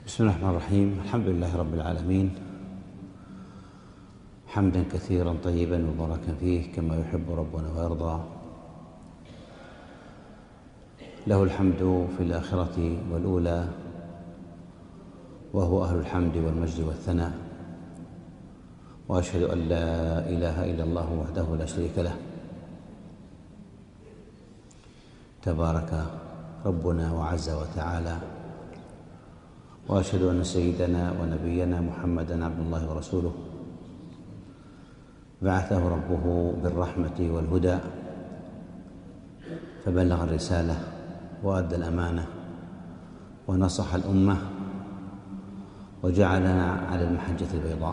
بسم الله الرحمن الرحيم. الحمد لله رب العالمين، حمدا كثيرا طيبا مباركا فيه كما يحب ربنا ويرضى. له الحمد في الآخرة والأولى، وهو أهل الحمد والمجد والثناء، وأشهد أن لا إله إلا الله وحده لا شريك له، تبارك ربنا وعز وتعالى. وأشهد أن سيدنا ونبينا محمدًا عبد الله ورسوله، بعثه ربه بالرحمة والهدى، فبلغ الرسالة وأدى الأمانة ونصح الأمة، وجعلنا على المحجة البيضاء،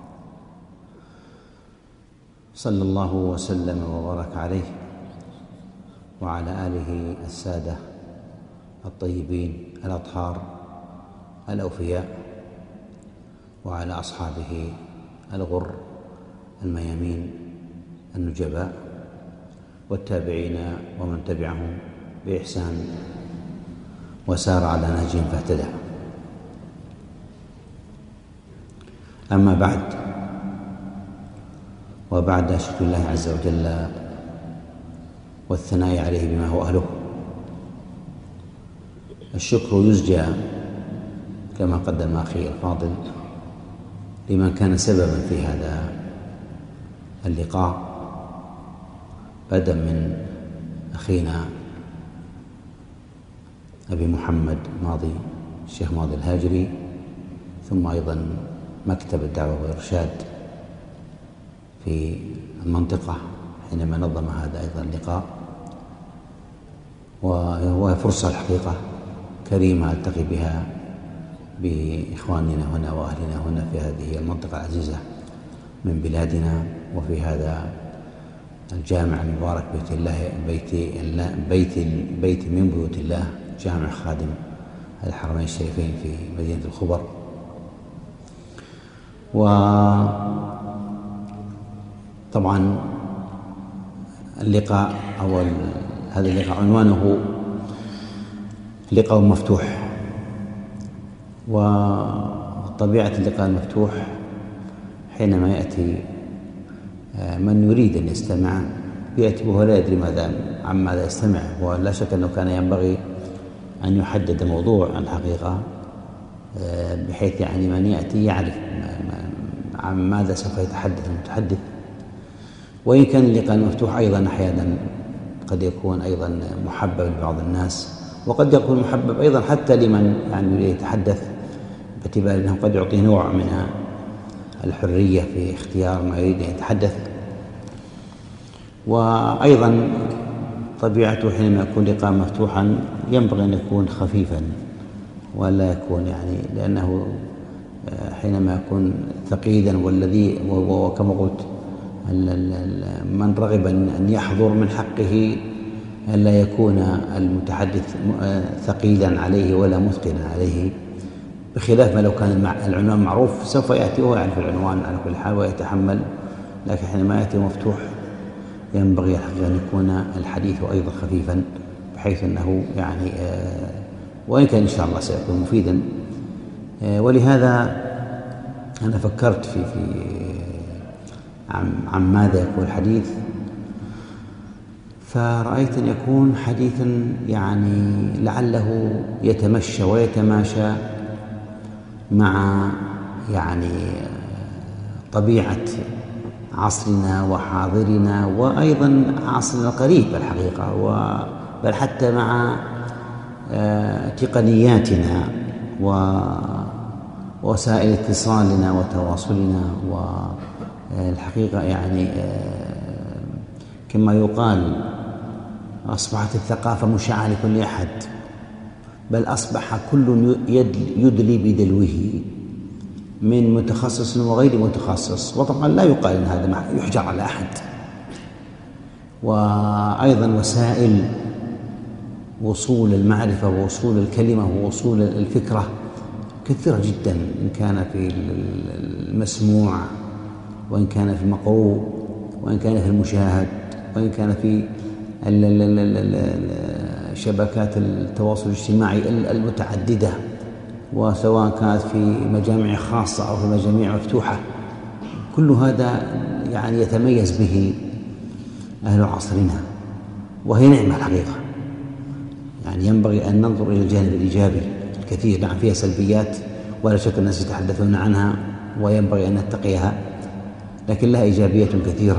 صلى الله وسلم وبارك عليه وعلى آله السادة الطيبين الأطهار الأوفياء، وعلى أصحابه الغر الميامين النجباء، والتابعين ومن تبعهم بإحسان وسار على نهجهم فاهتدى. أما بعد، وبعد شكر الله عز وجل والثناء عليه بما هو أهله، الشكر يزجى كما قدم أخي الفاضل لمن كان سببا في هذا اللقاء، بدءا من أخينا أبي محمد ماضي، الشيخ ماضي الهاجري، ثم أيضا مكتب الدعوة والإرشاد في المنطقة حينما نظم هذا أيضا اللقاء. وهو فرصة الحقيقة كريمة ألتقي بها بإخواننا هنا وأهلنا هنا في هذه المنطقة العزيزة من بلادنا، وفي هذا الجامع المبارك بيت من بيوت الله، جامع خادم الحرمين الشريفين في مدينة الخبر. وطبعا اللقاء أو هذا اللقاء عنوانه لقاء مفتوح، وطبيعة اللقاء المفتوح حينما يأتي من يريد أن يستمع يأتي وهو لا يدري عن ماذا يستمع، ولا شك أنه كان ينبغي أن يحدد موضوع الحقيقة بحيث من يأتي يعرف عن ماذا سوف يتحدث المتحدث. وإن كان اللقاء المفتوح أيضا أحيانا قد يكون أيضا محبب لبعض الناس، وقد يكون محبب أيضا حتى لمن يريد يتحدث، باعتبار أنه قد يعطيه نوع من الحرية في اختيار ما يريد أن يتحدث. وأيضا طبيعته حينما يكون لقاء مفتوحا ينبغي أن يكون خفيفا، ولا يكون لأنه حينما يكون ثقيلا والذي وكما قلت من رغب أن يحضر من حقه أن لا يكون المتحدث ثقيلا عليه ولا مثقلا عليه، بخلاف ما لو كان العنوان معروف سوف يأتي وهو يعرف العنوان على كل حال ويتحمل. لكن حينما يأتي مفتوح ينبغي الحقيقة أن يكون الحديث أيضا خفيفا، بحيث أنه وإن كان إن شاء الله سيكون مفيدا. ولهذا أنا فكرت في عن ماذا يكون الحديث، فرأيت أن يكون حديثا لعله يتمشى ويتماشى مع طبيعة عصرنا وحاضرنا، وأيضا عصرنا القريب الحقيقة، بل حتى مع تقنياتنا ووسائل اتصالنا وتواصلنا. والحقيقة كما يقال أصبحت الثقافة مشاعة لكل أحد، بل أصبح كل يدلي بدلوه من متخصص وغير متخصص. وطبعا لا يقال أن هذا يحجر على أحد. وأيضا وسائل وصول المعرفة ووصول الكلمة ووصول الفكرة كثيرة جدا، إن كان في المسموع، وإن كان في المقروء، وإن كان في المشاهد، وإن كان في شبكات التواصل الاجتماعي المتعددة وسواء كانت في مجامع خاصة أو في مجامع مفتوحة، كل هذا يعني يتميز به أهل عصرنا، وهي نعمة الحقيقة. يعني ينبغي أن ننظر إلى الجانب الإيجابي الكثير. نعم فيها سلبيات ولا شك الناس يتحدثون عنها وينبغي أن نتقيها، لكن لها إيجابية كثيرة.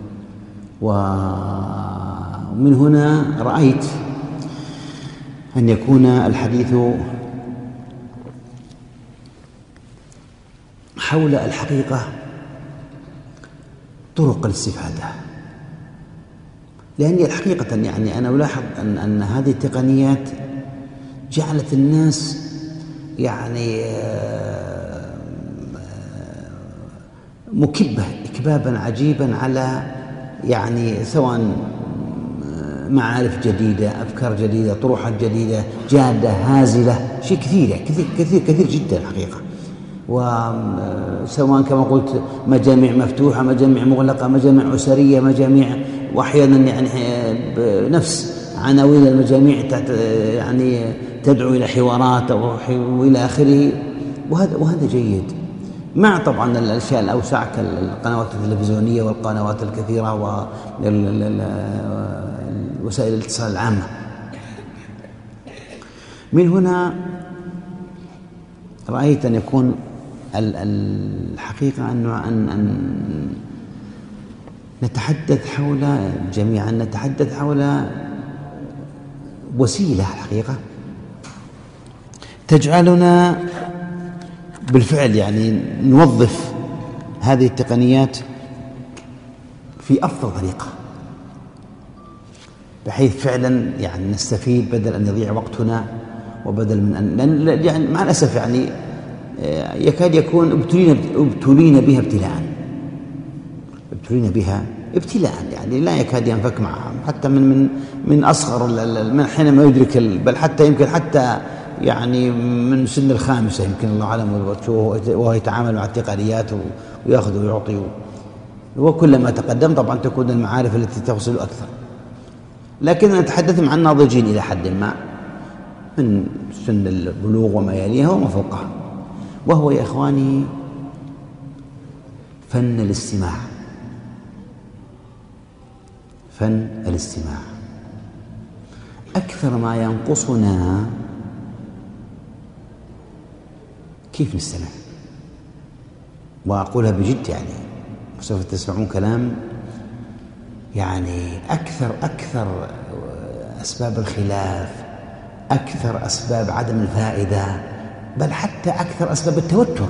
ومن هنا رأيت أن يكون الحديث حول الحقيقة طرق الاستفادة، لأن الحقيقة يعني أنا ألاحظ أن هذه التقنيات جعلت الناس يعني مكبة إكبابا عجيبا على يعني سواء معارف جديدة، أفكار جديدة، طروحات جديدة، جادة هازلة، شيء كثير يعني كثير جدا الحقيقة. وسواء كما قلت مجامع مفتوحة، مجامع مغلقة، مجامع أسرية، مجامع، وأحيانا يعني نفس عناوين المجامع يعني تدعو إلى حوارات وإلى آخره، وهذا جيد، مع طبعا الأشياء الأوسع كالقنوات التلفزيونية والقنوات الكثيرة ووسائل الاتصال العامة. من هنا رأيت أن يكون الحقيقة أن نتحدث حول وسيلة الحقيقة تجعلنا بالفعل يعني نوظف هذه التقنيات في أفضل طريقة، بحيث فعلا يعني نستفيد بدل أن يضيع وقتنا، وبدل من أن يعني مع الأسف يعني يكاد يكون ابتلينا بها ابتلاء يعني لا يكاد ينفك معها، حتى من أصغر من حينما يدرك بل حتى يمكن حتى يعني من سن الخامسة يمكن الله أعلم، وهو يتعامل مع التقنيات ويأخذ ويعطي، وكلما تقدم طبعا تكون المعارف التي توصل أكثر. لكن نتحدث مع الناضجين إلى حد ما من سن البلوغ وما يليها وما فوقها، وهو يا إخواني فن الاستماع. أكثر ما ينقصنا كيف نستمع، وأقولها بجد يعني سوف تسمعون كلام يعني أكثر أسباب الخلاف، أكثر أسباب عدم الفائدة، بل حتى أكثر أسباب التوتر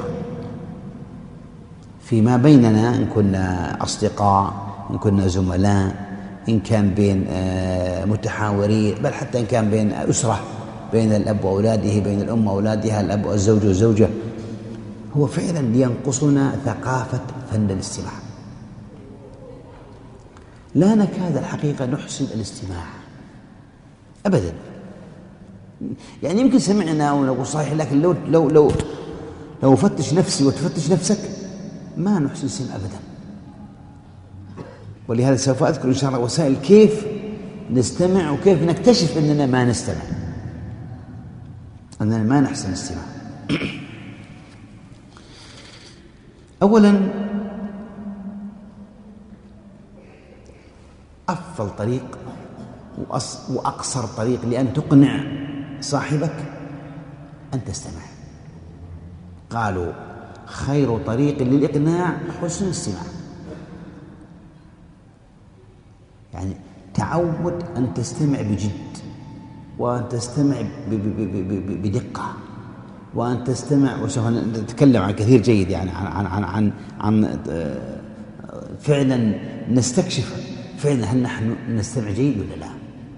فيما بيننا، إن كنا أصدقاء، إن كنا زملاء، إن كان بين متحاورين، بل حتى إن كان بين أسرة، بين الأب وأولاده، بين الأم وأولادها، الأب والزوج والزوجة. هو فعلا ينقصنا ثقافة فن الاستماع. لا نكاد الحقيقة نحسن الاستماع أبدا. يعني يمكن سمعنا ونقول صحيح، لكن لو فتش نفسي وتفتش نفسك ما نحسن الاستماع أبدا. ولهذا سوف أذكر إن شاء الله وسائل كيف نستمع وكيف نكتشف أننا ما نستمع، أننا ما نحسن الاستماع. أولا أفضل طريق وأقصر طريق لأن تقنع صاحبك أن تستمع. قالوا خير طريق للإقناع حسن الاستماع، يعني تعود أن تستمع بجد، وأن تستمع بدقة، وأن تستمع، وسوف نتكلم عن كثير جيد يعني عن فعلا نستكشف فعلا هل نحن نستمع جيد ولا لا.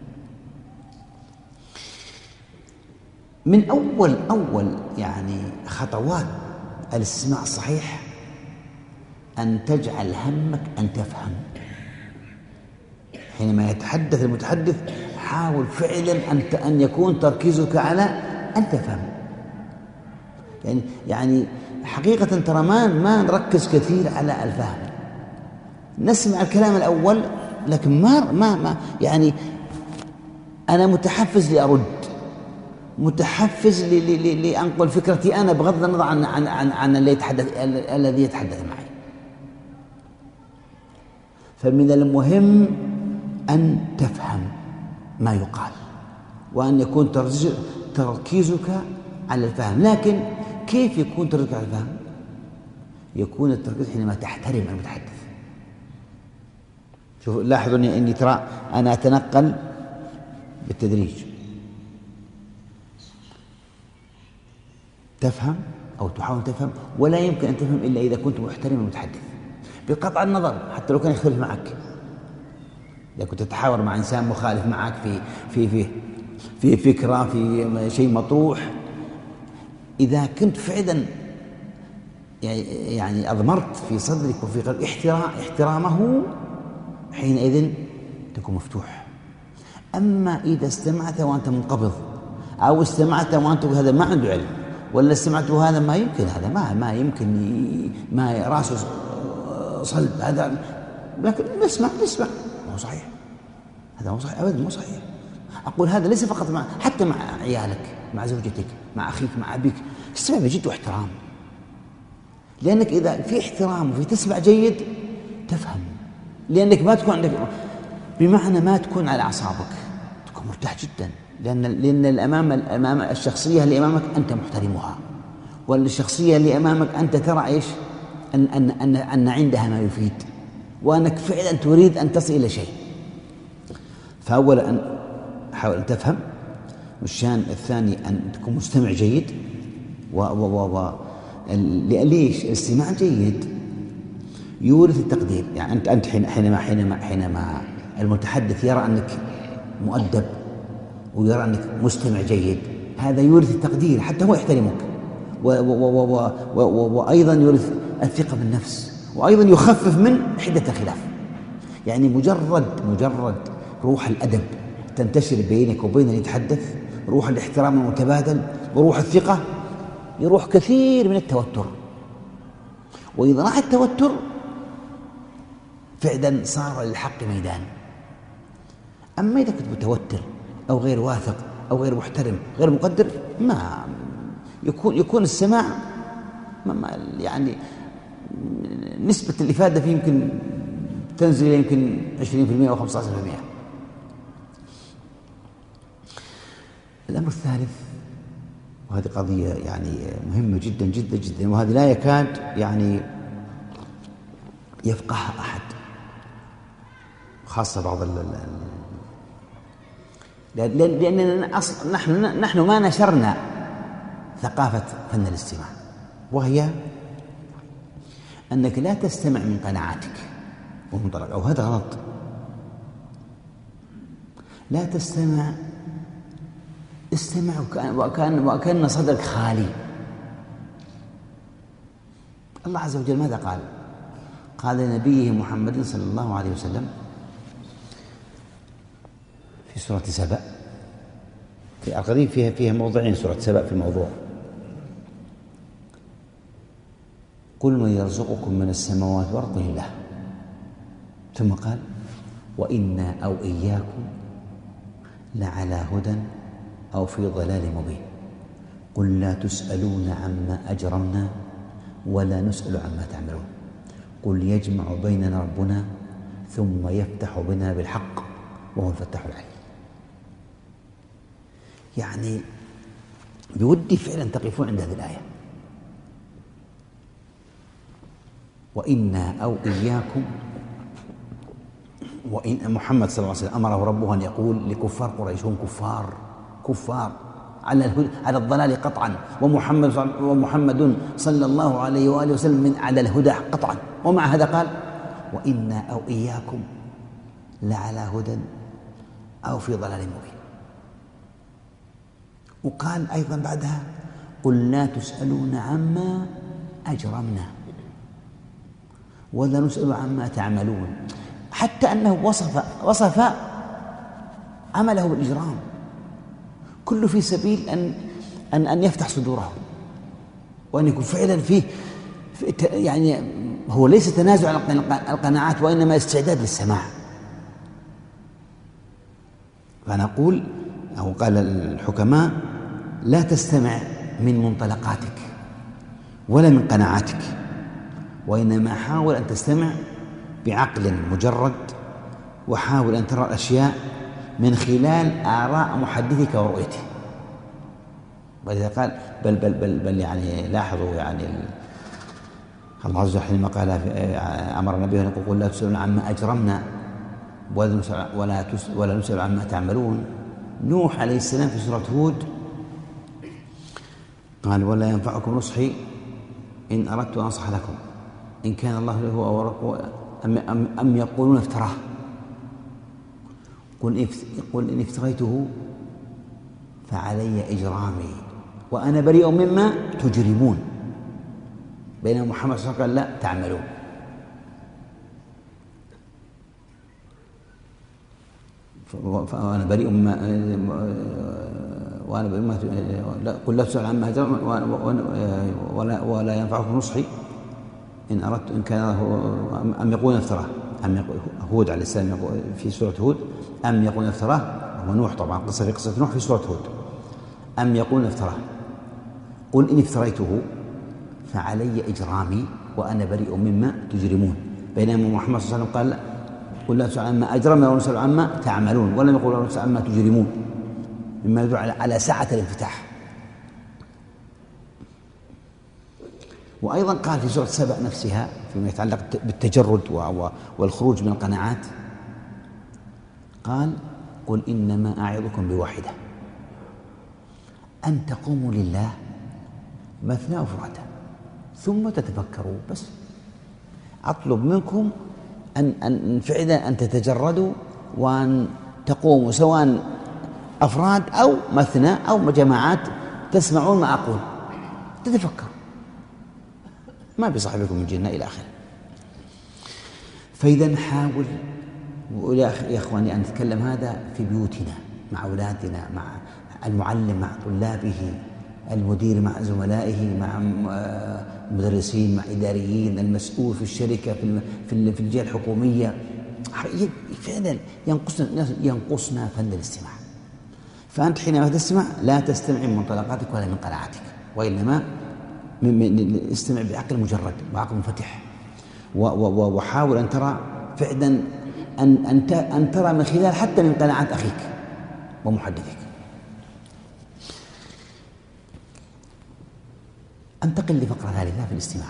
من أول يعني خطوات الاستماع الصحيح أن تجعل همك أن تفهم. حينما يتحدث المتحدث حاول فعلا أن يكون تركيزك على أن تفهم. يعني حقيقة ترى ما نركز كثير على الفهم، نسمع الكلام الأول لكن ما يعني أنا متحفز لأرد، متحفز لأنقل فكرتي أنا بغض النظر عن الذي يتحدث معي. فمن المهم أن تفهم ما يقال وأن يكون تركيزك على الفهم. لكن كيف يكون تركيزك على الفهم؟ يكون التركيز حينما تحترم المتحدث. شوفوا لاحظوا أني ترى أنا أتنقل بالتدريج. تفهم أو تحاول تفهم، ولا يمكن أن تفهم إلا إذا كنت محترم المتحدث بقطع النظر حتى لو كان يختلف معك. إذا كنت تتحاور مع إنسان مخالف معك في فكرة، في شيء مطروح، إذا كنت فعلا يعني أضمرت في صدرك وفي قلبك احترامه، حينئذ تكون مفتوح. أما إذا استمعت وأنت منقبض، أو استمعت وأنت هذا ما عنده علم، ولا استمعت وهذا ما يمكن، هذا ما يمكن، ما راسه صلب هذا، لكن نسمع مو صحيح، هذا مو صحيح أبدا، مو صحيح. أقول هذا ليس فقط حتى مع عيالك، مع زوجتك، مع أخيك، مع أبيك، استمع بجد واحترام. لأنك إذا في احترام وفي تسمع جيد تفهم، لأنك ما تكون عندك، بمعنى ما تكون على أعصابك، تكون مرتاح جدا، لأن الأمام الشخصية اللي أمامك أنت محترمها، والشخصية اللي أمامك أنت ترى إيش أن عندها ما يفيد، وأنك فعلا تريد أن تصل إلى شيء. فأولا أن حاول أن تفهم، والشان الثاني أن تكون مستمع جيد. ليش؟ الاستماع جيد يورث التقدير. يعني أنت حينما المتحدث يرى أنك مؤدب ويرى أنك مستمع جيد، هذا يورث التقدير، حتى هو يحترمك، وأيضا يورث الثقة بالنفس، وأيضا يخفف من حدة الخلاف. يعني مجرد روح الأدب تنتشر بينك وبين اللي يتحدث، روح الاحترام المتبادل وروح الثقة، يروح كثير من التوتر. وإذا راح التوتر فعلا صار للحق ميدان. أما إذا كنت متوتر أو غير واثق أو غير محترم غير مقدر، ما يكون السماع يعني نسبة الإفادة فيه يمكن تنزل إلى يمكن 20% أو 15%. الأمر الثالث، وهذه قضية يعني مهمة جدا جدا جدا، وهذه لا يكاد يعني يفقهها أحد، خاصة بعض لأننا نحن ما نشرنا ثقافة فن الاستماع، وهي أنك لا تستمع من قناعاتك ومنطلق، أو هذا غلط. لا تستمع، استمع وكأن صدرك خالي. الله عز وجل ماذا قال؟ قال لنبيه محمد صلى الله عليه وسلم في سورة سبأ، في القديم فيها موضعين سورة سبأ في الموضوع: قل من يرزقكم من السماوات والأرض لله. ثم قال: وإنا أو إياكم لعلى هدى أو في ضلال مبين. قل لا تسألون عما أجرمنا ولا نسأل عما تعملون. قل يجمع بيننا ربنا ثم يفتح بنا بالحق وهو الفتاح العليم. يعني بودي فعلا تقفون عند هذه الآية: وإنا أو إياكم. وإن محمد صلى الله عليه وسلم أمره ربه أن يقول لكفار قريش، هم كفار على الضلال قطعا، ومحمد صلى الله عليه وآله وسلم على الهدى قطعا، ومع هذا قال: وإنا أو إياكم لعلى هدى أو في ضلال مبين. وقال أيضا بعدها: قل لا تسألون عما أجرمنا ولا نسأل عما تعملون، حتى أنه وصف عمله بالإجرام، كله في سبيل أن يفتح صدورهم، وأن يكون فعلا فيه يعني هو ليس تنازع عن القناعات، وإنما استعداد للسماع. فنقول، أو قال الحكماء: لا تستمع من منطلقاتك ولا من قناعاتك، وإنما حاول أن تستمع بعقل مجرد، وحاول أن ترى الأشياء من خلال آراء محدثك ورؤيته. ولذا قال بل يعني لاحظوا يعني الله عز وجل حينما قال أمر النبي أن يقول لا تسألون عما أجرمنا ولا نسأل عما تعملون. نوح عليه السلام في سورة هود قال ولا ينفعكم نصحي إن أردت أن أنصح لكم إن كان الله هو أم يقولون افتراه قل إن افتريته فعلي إجرامي وأنا بريء مما تجرمون، بينما محمد صلى الله عليه وسلم قال لا تعملون. وأنا بريء مما قل لا تسأل عما أجرم ولا ينفعكم نصحي إن أردت إن كان أم يقولون افتراه. هود عليه السلام في سورة هود أم يقولون افتراه، ونوح طبعا في قصة نوح في سورة هود أم يقولون افتراه قل إن افتريته فعلي إجرامي وأنا بريء مما تجرمون، بينما محمد صلى الله عليه وسلم قال قل لا تسأل عما أجرمنا ولا نسأل عما تعملون، ولم يقل لا نسأل عما تجرمون، مما يدل على سعة الانفتاح. وأيضا قال في سورة سبأ نفسها فيما يتعلق بالتجرد والخروج من القناعات قال قل إنما أعظكم بواحدة أن تقوموا لله مثنى وفرادى ثم تتفكروا. بس أطلب منكم أن فعلا أن تتجردوا وأن تقوموا سواء أفراد أو مثنى أو جماعات، تسمعون ما أقول تتفكروا، ما بصاحبكم من جنة إلى آخره. فإذا نحاول يا إخواني أن نتكلم هذا في بيوتنا مع أولادنا، مع المعلم مع طلابه، المدير مع زملائه، مع المدرسين، مع إداريين، المسؤول في الشركة في الجهة الحكومية. فعلا ينقصنا فن الاستماع. فأنت حينما تستمع لا تستمع من منطلقاتك ولا من قناعاتك، وإنما استمع بعقل مجرد وعقل منفتح، وحاول أن ترى فعلا أن ترى من خلال حتى من قناعات أخيك ومحدثك. أنتقل لفقرة ثالثة في الاستماع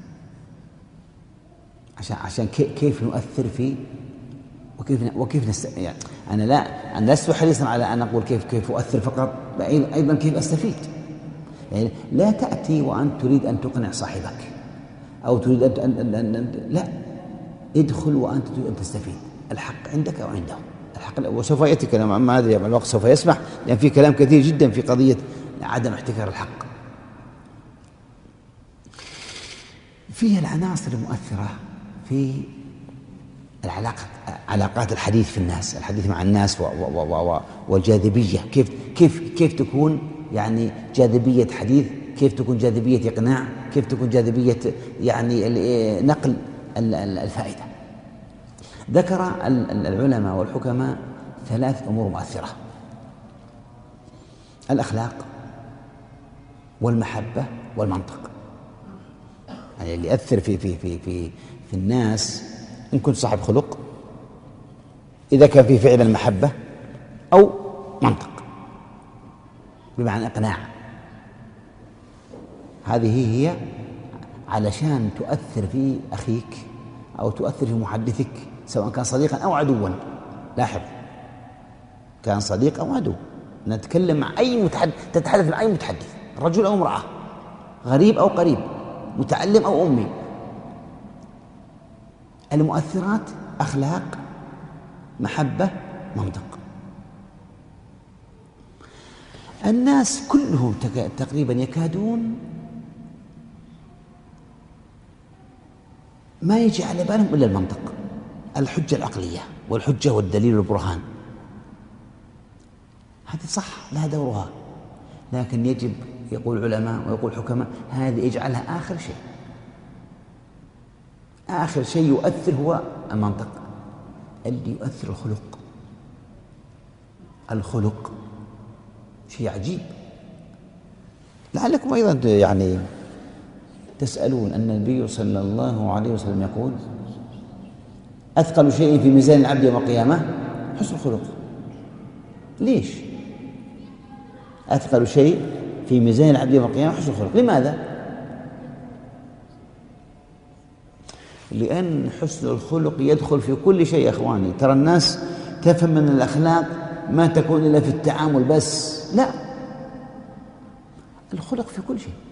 عشان كيف نؤثر في وكيف يعني أنا لست حريصا على أن أقول كيف أؤثر فقط، أيضا كيف أستفيد. يعني لا تأتي وأنت تريد أن تقنع صاحبك أو تريد أن لا، ادخل وأنت تريد أن تستفيد. الحق عندك أو عنده الحق، وسوف يأتي كلام ما أدري الوقت سوف يسمح، لأن في كلام كثير جدا في قضية عدم احتكار الحق. فيها العناصر المؤثرة في علاقات الحديث في الناس، الحديث مع الناس والجاذبية. كيف تكون يعني جاذبية حديث، كيف تكون جاذبية إقناع، كيف تكون جاذبية يعني نقل الفائدة. ذكر العلماء والحكماء 3 أمور مؤثرة: الأخلاق والمحبة والمنطق. يعني اللي يأثر في الناس إن كنت صاحب خلق، إذا كان في فعل المحبة أو منطق بمعنى إقناع. هذه هي علشان تؤثر في أخيك أو تؤثر في محدثك، سواء كان صديقا أو عدوا. لاحظ، كان صديق أو عدو. نتكلم مع أي متحدث، تتحدث مع أي متحدث، رجل أو امرأة، غريب أو قريب، متعلم أو أمي. المؤثرات أخلاق، محبة، منطق. الناس كلهم تقريبا يكادون ما يجي على بالهم إلا المنطق، الحجة العقلية والحجة والدليل والبرهان. هذه صح لها دورها، لكن يجب، يقول علماء ويقول حكماء، هذه اجعلها آخر شيء. آخر شيء يؤثر هو المنطق. اللي يؤثر الخلق. الخلق شيء عجيب. لعلكم أيضا يعني تسألون أن النبي صلى الله عليه وسلم يقول: أثقل شيء في ميزان العبد يوم القيامة حسن الخلق. ليش؟ أثقل شيء في ميزان العبد يوم القيامة حسن الخلق. لماذا؟ لأن حسن الخلق يدخل في كل شيء يا إخواني. ترى الناس تفهم من الأخلاق ما تكون إلا في التعامل بس، لا، الخلق في كل شيء.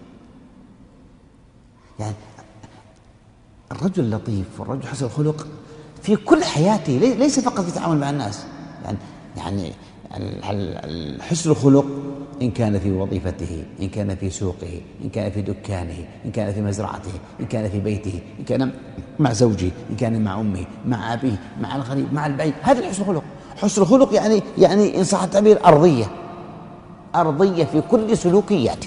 يعني الرجل اللطيف والرجل حسن الخلق في كل حياته، ليس فقط في التعامل مع الناس. يعني حسن الخلق إن كان في وظيفته، إن كان في سوقه، إن كان في دكانه، إن كان في مزرعته، إن كان في بيته، إن كان مع زوجه، إن كان مع أمه، مع أبيه، مع الغريب، مع البعيد. هذا حسن الخلق. حسن الخلق يعني إن صح التعبير أرضية في كل سلوكياتك.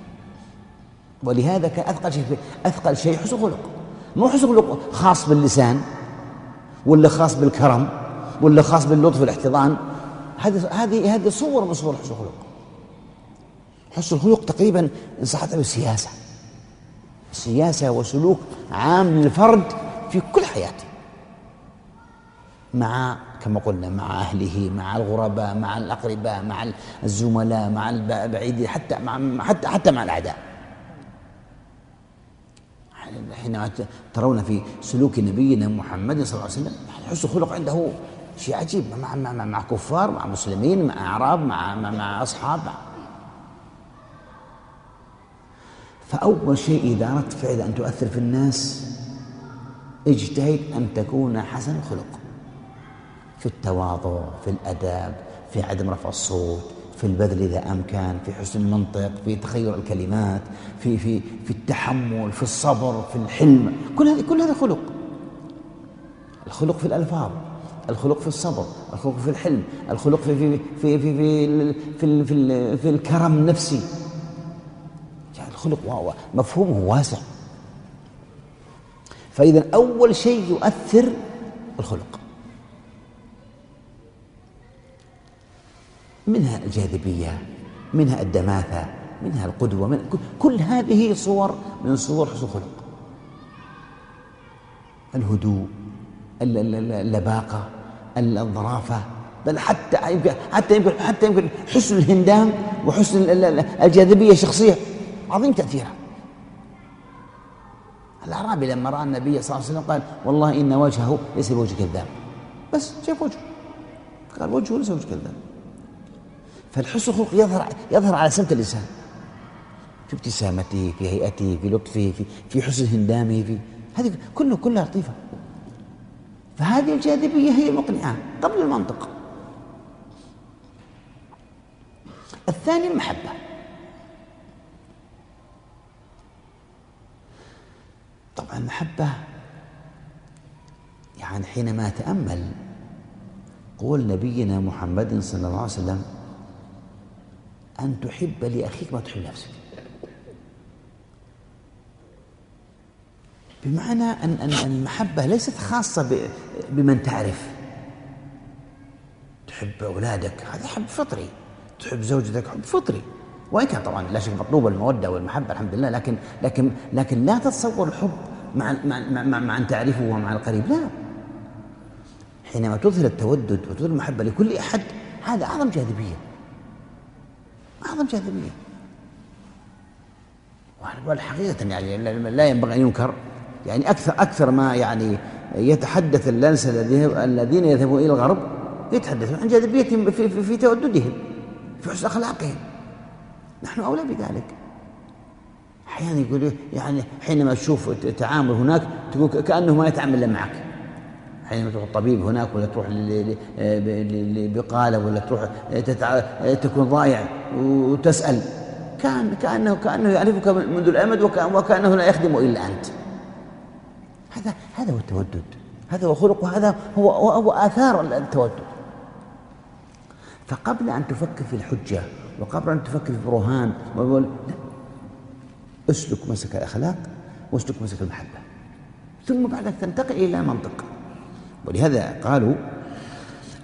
ولهذا كان أثقل شيء حسن الخلق. مو حسن الخلق خاص باللسان، ولا خاص بالكرم، ولا خاص باللطف والاحتضان. هذه صور من صور حسن الخلق. حسن الخلق تقريبا إن صح التعبير سياسة وسلوك عام للفرد في كل حياته، مع كما قلنا مع أهله، مع الغرباء، مع الأقرباء، مع الزملاء، مع البعيد، حتى مع الأعداء. حينما ترون في سلوك نبينا محمد صلى الله عليه وسلم حسن الخلق عنده شيء عجيب، مع كفار، مع مسلمين، مع أعراب، مع أصحاب. فأول شيء إذا أردت فعلا أن تؤثر في الناس اجتهد أن تكون حسن الخلق، في التواضع، في الأداب، في عدم رفع الصوت، في البذل إذا أمكن، في حسن المنطق، في تخير الكلمات، في التحمل، في الصبر، في الحلم. كل هذا خلق. الخلق في الألفاظ، الخلق في الصبر، الخلق في الحلم، الخلق في الكرم النفسي. يعني الخلق مفهومه واسع. فإذا أول شيء يؤثر الخلق، منها الجاذبية، منها الدماثة، منها القدوة، كل هذه صور من صور حسن الخلق. الهدوء، اللباقة، الظرافة، بل حتى يمكن حسن الهندام وحسن الجاذبية الشخصية عظيم تأثيرها. الأعرابي لما رأى النبي صلى الله عليه وسلم قال: والله إن وجهه ليس بوجه كذاب. بس شاف وجهه قال: وجهه ليس بوجه كذاب. فالحسن الخلق يظهر على سمت الإنسان، في ابتسامته، في هيئته، في لطفه، في حسن هندامه، هذه كلها لطيفة. فهذه الجاذبية هي المقنعة قبل المنطق. الثاني المحبة. طبعا المحبة يعني حينما أتأمل قول نبينا محمد صلى الله عليه وسلم: أن تحب لأخيك ما تحب نفسك، بمعنى أن المحبة ليست خاصة بمن تعرف. تحب أولادك هذا حب فطري، تحب زوجتك حب فطري، وإن كان طبعا لا شك مطلوب المودة والمحبة الحمد لله، لكن لا تتصور الحب مع أن تعرفه ومع القريب، لا. حينما تظهر التودد وتظهر المحبة لكل أحد هذا أعظم جاذبية، أعظم جاذبية. والحقيقة يعني لا ينبغي أن ينكر، يعني أكثر ما يعني يتحدث الناس الذين يذهبون إلى الغرب يتحدثون عن جاذبيتهم في توددهم، في حسن أخلاقهم. نحن أولى بذلك. أحيانا يقول يعني حينما تشوف تعامل هناك تقول كأنه ما يتعامل إلا معك. حينما تروح الطبيب هناك، ولا تروح لبقالة، ولا تروح تكون ضايع وتسأل، كأنه يعرفك منذ الأمد، وكأنه لا يخدم إلا أنت. هذا هو التودد، هذا هو خلق، وهذا هو آثار التودد. فقبل أن تفكر في الحجة، وقبل أن تفكر في البرهان، اسلك مسك الأخلاق واسلك مسك المحبة، ثم بعدك تنتقل إلى منطق. ولهذا قالوا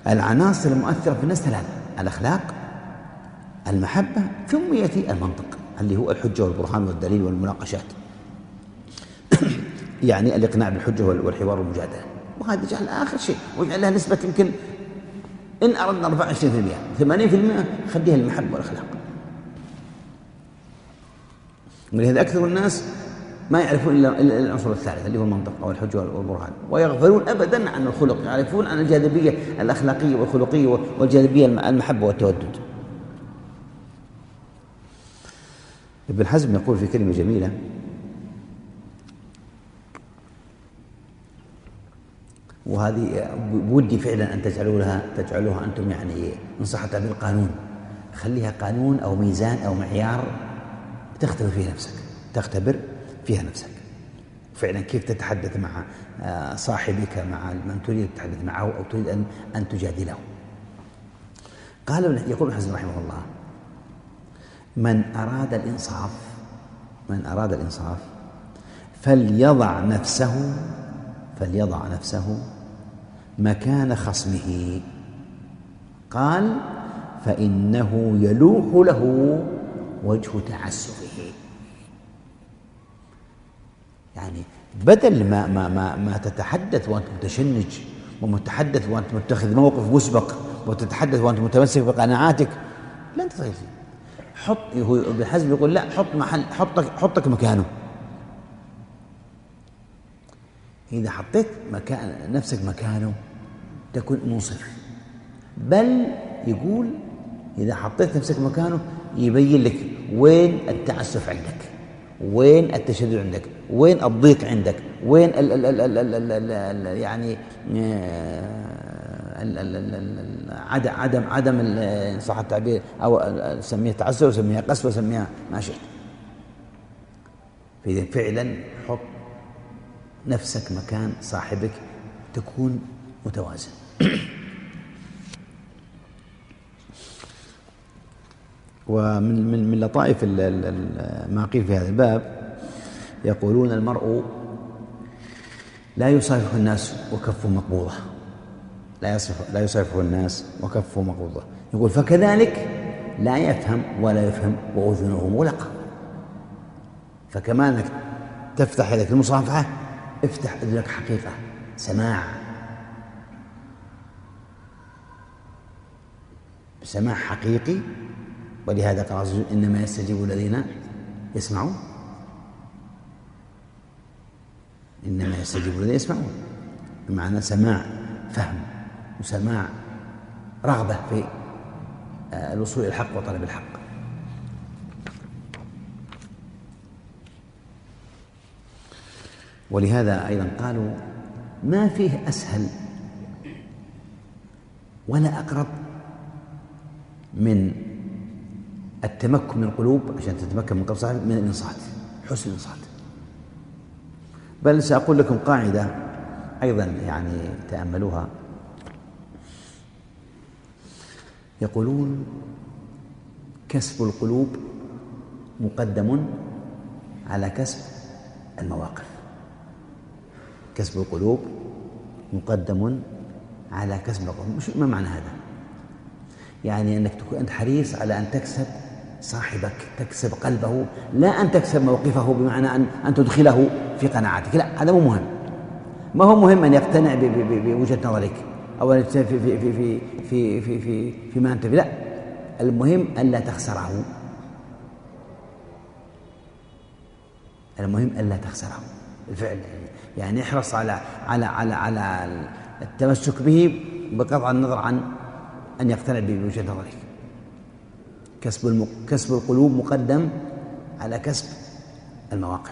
العناصر المؤثرة في الناس ثلاثة: الأخلاق، المحبة، ثم يأتي المنطق. اللي هو الحجة والبرهان والدليل والمناقشات يعني الإقناع بالحجة والحوار والمجادلة، وهذا جعل آخر شيء وجعل لها نسبة يمكن إن أردنا نرفع 20% 80% خليها المحبة والأخلاق. ولهذا أكثر الناس ما يعرفون إلا العنصر الثالث اللي هو المنطق أو الحجة والبرهان، ويغفلون أبدا عن الخلق، يعرفون عن الجاذبية الأخلاقية والخلقية والجاذبية المحبة والتودد. ابن حزم يقول في كلمة جميلة: وهذه بودي فعلا أن تجعلوها أنتم يعني إن صح التعبير قانون، خليها قانون أو ميزان أو معيار تختبر فيها نفسك فعلا كيف تتحدث مع صاحبك، مع من تريد تتحدث معه أو تريد أن تجادله. يقول ابن حزم رحمه الله: من أراد الإنصاف فليضع نفسه مكان خصمه، قال: فإنه يلوح له وجه تعسفه. يعني بدل ما تتحدث وأنت متشنج ومتحدث وأنت متخذ موقف مسبق وتتحدث وأنت متمسك بقناعاتك، لن تتغير. هو ابن حزم يقول: لا، حطك مكانه. إذا حطيت نفسك مكانه تكون منصف، بل يقول إذا حطيت نفسك مكانه يبين لك وين التعسف عندك، وين التشدد عندك، وين الضيق عندك، وين يعني عدم صح التعبير، أو سميها تعسف وسميها قسوة وسميها ما شئت. فإذا فعلا حط نفسك مكان صاحبك تكون متوازن. ومن لطائف ما قيل في هذا الباب يقولون: المرء لا يصافح الناس وكفه مقبوضة، لا يصافح الناس وكفه مقبوضة. يقول: فكذلك لا يفهم ولا يفهم وأذنه مغلقة. فكما أنك تفتح يدك المصافحة، افتح أذنك حقيقة سماع حقيقي. ولهذا قال عز وجل: إنما يستجيب الذين يسمعون. إنما يستجيب الذين يسمعون بمعنى سماع فهم وسماع رغبة في الوصول إلى الحق وطلب الحق. ولهذا أيضا قالوا: ما فيه أسهل ولا أقرب من التمكن من القلوب، عشان تتمكن من قلب صاحبك، من الإنصات، حسن الإنصات. بل سأقول لكم قاعدة أيضا يعني تأملوها. يقولون: كسب القلوب مقدم على كسب المواقف. كسب القلوب مقدم على كسب المواقف. ما معنى هذا؟ يعني أنك تكون أنت حريص على أن تكسب صاحبك، تكسب قلبه، لا أن تكسب موقفه بمعنى أن تدخله في قناعاتك. لا، هذا مو مهم. ما هو مهم أن يقتنع بوجهة نظرك أو في في في في في في في فيما أنت فيه. لا، المهم ألا تخسره. المهم ألا تخسره بالفعل. يعني احرص على التمسك به بقطع النظر عن أن يقتنع بوجهة نظرك. كسب القلوب مقدم على كسب المواقف.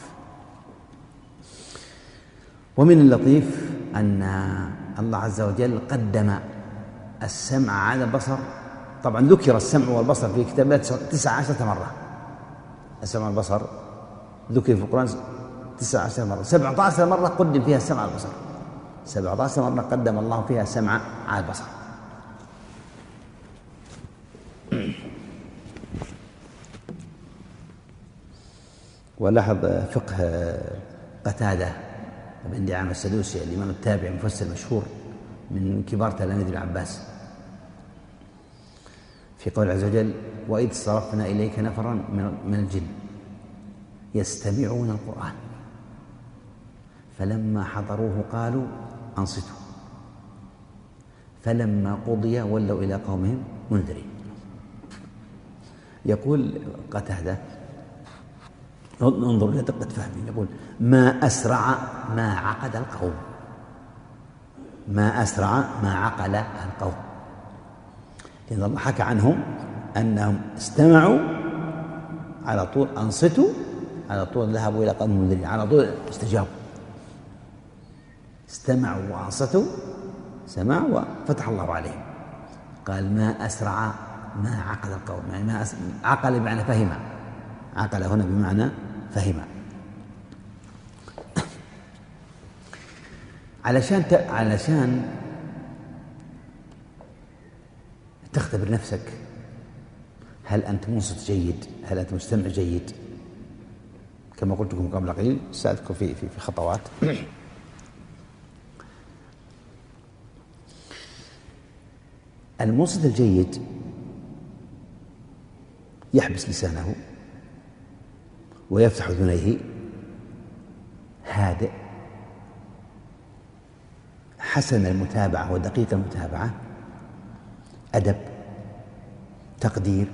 ومن اللطيف أن الله عز وجل قدم السمع على البصر. طبعا ذكر السمع والبصر في كتابات 19 مرة. السمع والبصر ذكر في القرآن 19 مرة. 17 مرة قدم فيها السمع على البصر. 17 مرة قدم الله فيها السمع على البصر. ولاحظ فقه قتادة بن دعامة السدوسي الإمام التابعي مفسر مشهور من كبار تلاميذ ابن عباس، في قول عز وجل: وإذ صرفنا إليك نفرا من الجن يستمعون القرآن فلما حضروه قالوا أنصتوا فلما قضي ولوا إلى قومهم منذرين. يقول قتادة انظر إلى دقة فهمه، يقول ما أسرع ما عقد القوم، ما أسرع ما عقل القوم، لأن الله حكى عنهم أنهم استمعوا على طول، أنصتوا على طول، ذهبوا إلى قوم منذرين على طول استجابوا، استمعوا وأنصتوا، سمعوا وفتح الله عليهم. قال ما أسرع ما عقل القوم، يعني ما عقل بمعنى فهم، عقل هنا بمعنى فهم. علشان تختبر نفسك، هل أنت منصت جيد؟ هل أنت مستمع جيد؟ كما قلت لكم قبل قليل، سأذكر في خطوات. المنصت الجيد يحبس لسانه ويفتح أذنيه، هادئ، حسن المتابعة ودقيق المتابعة، أدب، تقدير،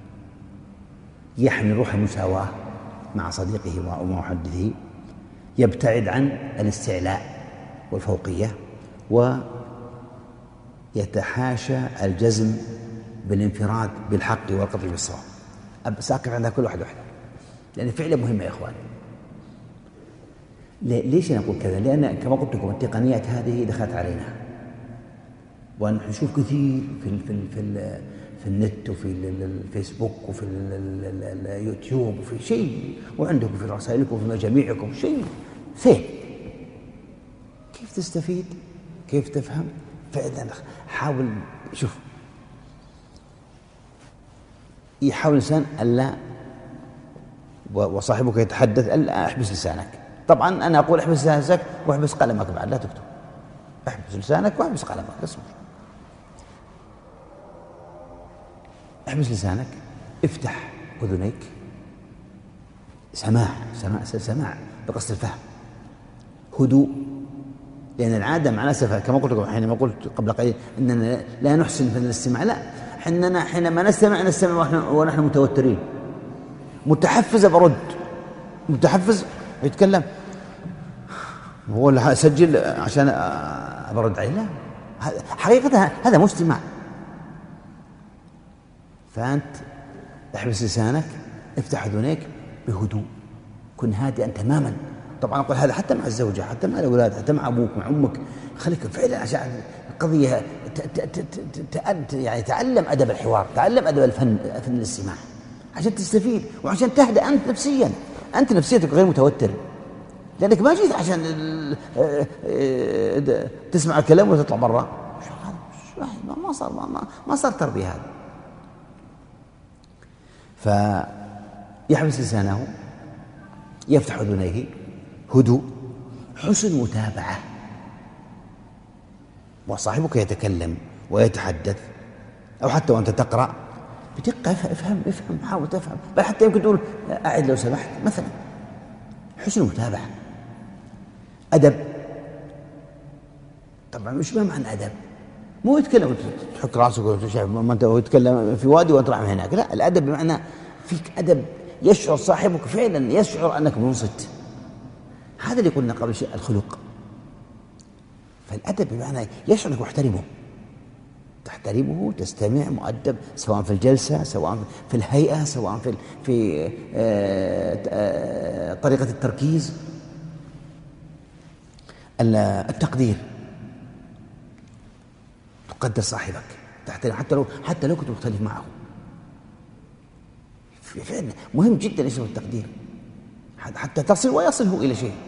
يحمل روح المساواة مع صديقه ومحدثه، يبتعد عن الاستعلاء والفوقية، ويتحاشى الجزم بالانفراد بالحق والقطع بالصواب. ساقف عندها كل واحد وحده، لأن فعلا مهمة يا إخوان. ليش نقول كذا؟ لأن كما قلت لكم التقنيات هذه دخلت علينا، ونحن نشوف كثير في النت وفي الفيسبوك وفي اليوتيوب وفي شيء، وعندكم في رسائلكم وفي مجاميعكم شيء سهل. كيف تستفيد؟ كيف تفهم؟ فعلا حاول، شوف، يحاول الإنسان ألا، وصاحبك يتحدث ألا احبس لسانك. طبعا أنا أقول احبس لسانك واحبس قلمك بعد، لا تكتب، احبس لسانك واحبس قلمك، اصبر، احبس لسانك، افتح أذنيك، سماع بقصد الفهم، هدوء، لأن العادة مع الأسف كما قلت لكم حينما قلت قبل قليل أننا لا نحسن في الاستماع، لا، حينما نستمع ونحن متوترين، متحفز برد، متحفز يتكلم، هو اللي أسجل عشان أبرد عليه، لا، حقيقة هذا مستمع. فأنت احبس لسانك، افتح أذنيك بهدوء، كن هادئا تماما. طبعا أقول هذا حتى مع الزوجة، حتى مع الأولاد، حتى مع أبوك، مع أمك، خليك فعلا عشان القضية يعني تعلم أدب الحوار، تعلم أدب فن الاستماع عشان تستفيد، وعشان تهدأ أنت نفسيا، أنت نفسيتك غير متوتر، لأنك ما جيت عشان تسمع الكلام وتطلع برا. ما صار تربية هذا. فيحبس لسانه، يفتح أذنيه، هدوء، حسن متابعة، وصاحبك يتكلم ويتحدث أو حتى وأنت تقرأ بدقة، افهم، حاول تفهم، بل حتى يمكن تقول أعد لو سمحت مثلا. حسن متابعة، أدب. طبعا مش ما معنى أدب، مو يتكلم تحك راسك ويتكلم في وادي وأنت رايح من هناك، لا، الأدب بمعنى فيك أدب، يشعر صاحبك فعلا، يشعر أنك منصت. هذا اللي قلنا قبل شيء، الخلق. فالأدب بمعنى يشعر أنك تحترمه، تستمع، مؤدب، سواء في الجلسة، سواء في الهيئة، سواء في طريقة التركيز. التقدير، تقدر صاحبك، تحترم حتى لو كنت مختلف معه. فعلا مهم جدا اسمه التقدير، حتى تصل ويصله إلى شيء،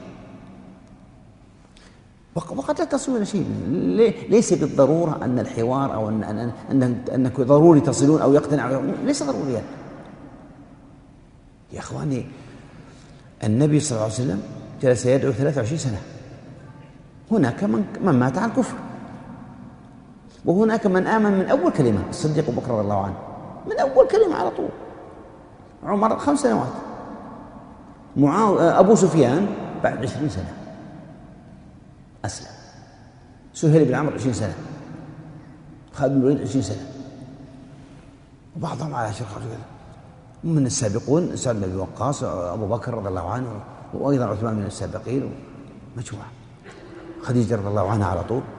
وقد لا تصل إلى شيء. ليس بالضرورة أن الحوار أو أنك ضروري تصلون أو يقتنع، ليس ضروريا يا إخواني. النبي صلى الله عليه وسلم جلس يدعو 23 سنة. هناك من مات على الكفر، وهناك من آمن من أول كلمة، الصديق أبو بكر رضي الله عنه، من أول كلمة على طول. عمر 5 سنوات، أبو سفيان بعد 20 سنة أسلم، سهيل بن عمرو 20 سنة، خالد بن الوليد 20 سنة، وبعضهم على شرخ من السابقون سعد بن أبي وقاص، أبو بكر رضي الله عنه، وأيضا عثمان من السابقين، مجموعة، خديجة رضي الله عنها على طول.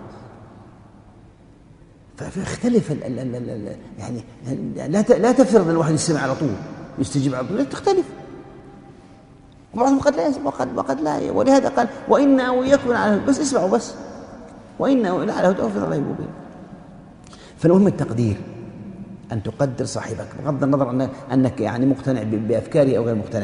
فيختلف يعني لا تفترض أن الواحد يستمع على طول يستجيب على طول، تختلف، وبعضهم قد لا يسمع وقد لا، ولهذا قال وإنا وإياكم على بس اسمعوا بس، وإنا على هدى في ضلال مبين. فالمهم التقدير، أن تقدر صاحبك بغض النظر أنك يعني مقتنع بأفكاره أو غير مقتنع.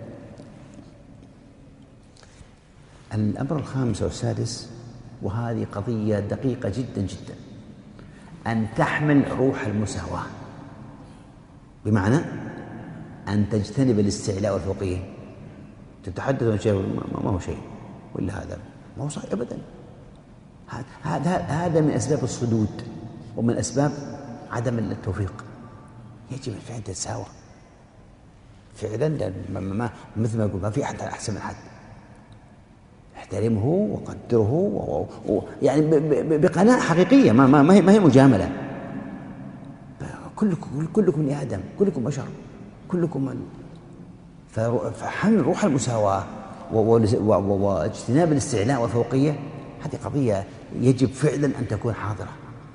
الأمر الخامس والسادس، وهذه قضية دقيقة جدا جدا، أن تحمل روح المساواة، بمعنى أن تجتنب الاستعلاء والفوقية. تتحدث عن شيء ما هو شيء، ولا هذا ما هو صحيح أبدا. هذا من أسباب الصدود ومن أسباب عدم التوفيق. يجب فعلا تتساوى فعلا، مثل ما يقول ما في أحد أحسن من أحد، احترمه وقدره يعني بقناعة حقيقية، ما هي مجاملة. كلكم بني آدم، كلكم بشر، كلكم فحمل روح المساواة واجتناب الاستعلاء والفوقية، هذه قضية يجب فعلا أن تكون حاضرة.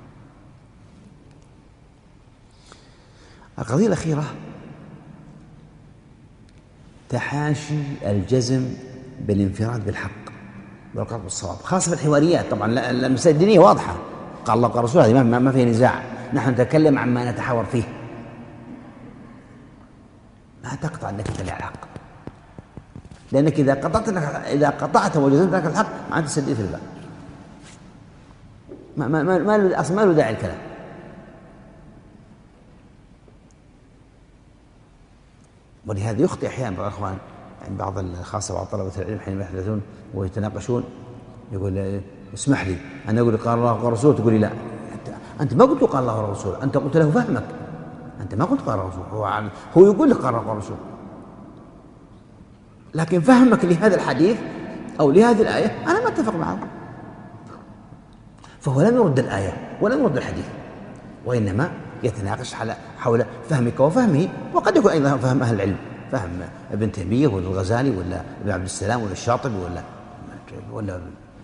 القضية الأخيرة تحاشي الجزم بالانفراد بالحق والقرب بالصواب، خاصة في الحواريات. طبعا المسائل الدينية واضحة، قال الله قال رسوله، هذه ما فيها نزاع، نحن نتكلم عما نتحاور فيه. ما تقطع أنك تتبع الحق، لأنك إذا قطعت وجزمت لك الحق ما أنت تسديد في الباب، ما له داعي الكلام. ولهذا يخطئ أحيانا بعض الأخوان، يعني بعض خاصة بعض طلبة العلم حينما يحدثون ويتناقشون، يقول اسمح لي أنا أقول قال الله قال رسوله، تقول لي لا، أنت ما قلت قال الله ورسوله، أنت قلت له فهمك، أنت ما قلت قال رسوله، هو يقول لك قال الله رسوله، لكن فهمك لهذا الحديث أو لهذه الآية أنا ما اتفق معه. فهو لم يرد الآية ولم يرد الحديث، وإنما يتناقش حول فهمك وفهمه، وقد يكون أيضا فهم أهل العلم، فهم ابن تيمية ولا الغزالي ولا ابن عبد السلام ولا الشاطبي ولا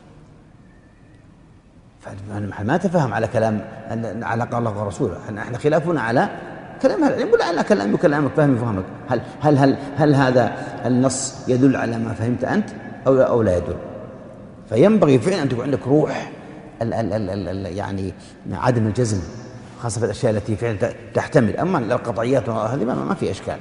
ما تفهم على كلام على قال الله ورسوله. احنا خلافنا على كلام أهل العلم، ولا على كلامك فهمي فهمك. هل هذا النص يدل على ما فهمت أنت أو لا يدل؟ فينبغي فعلا أن تكون عندك روح يعني عدم الجزم، خاصة في الأشياء التي فعلا تحتمل. أما القطعيات هذه ما في إشكال.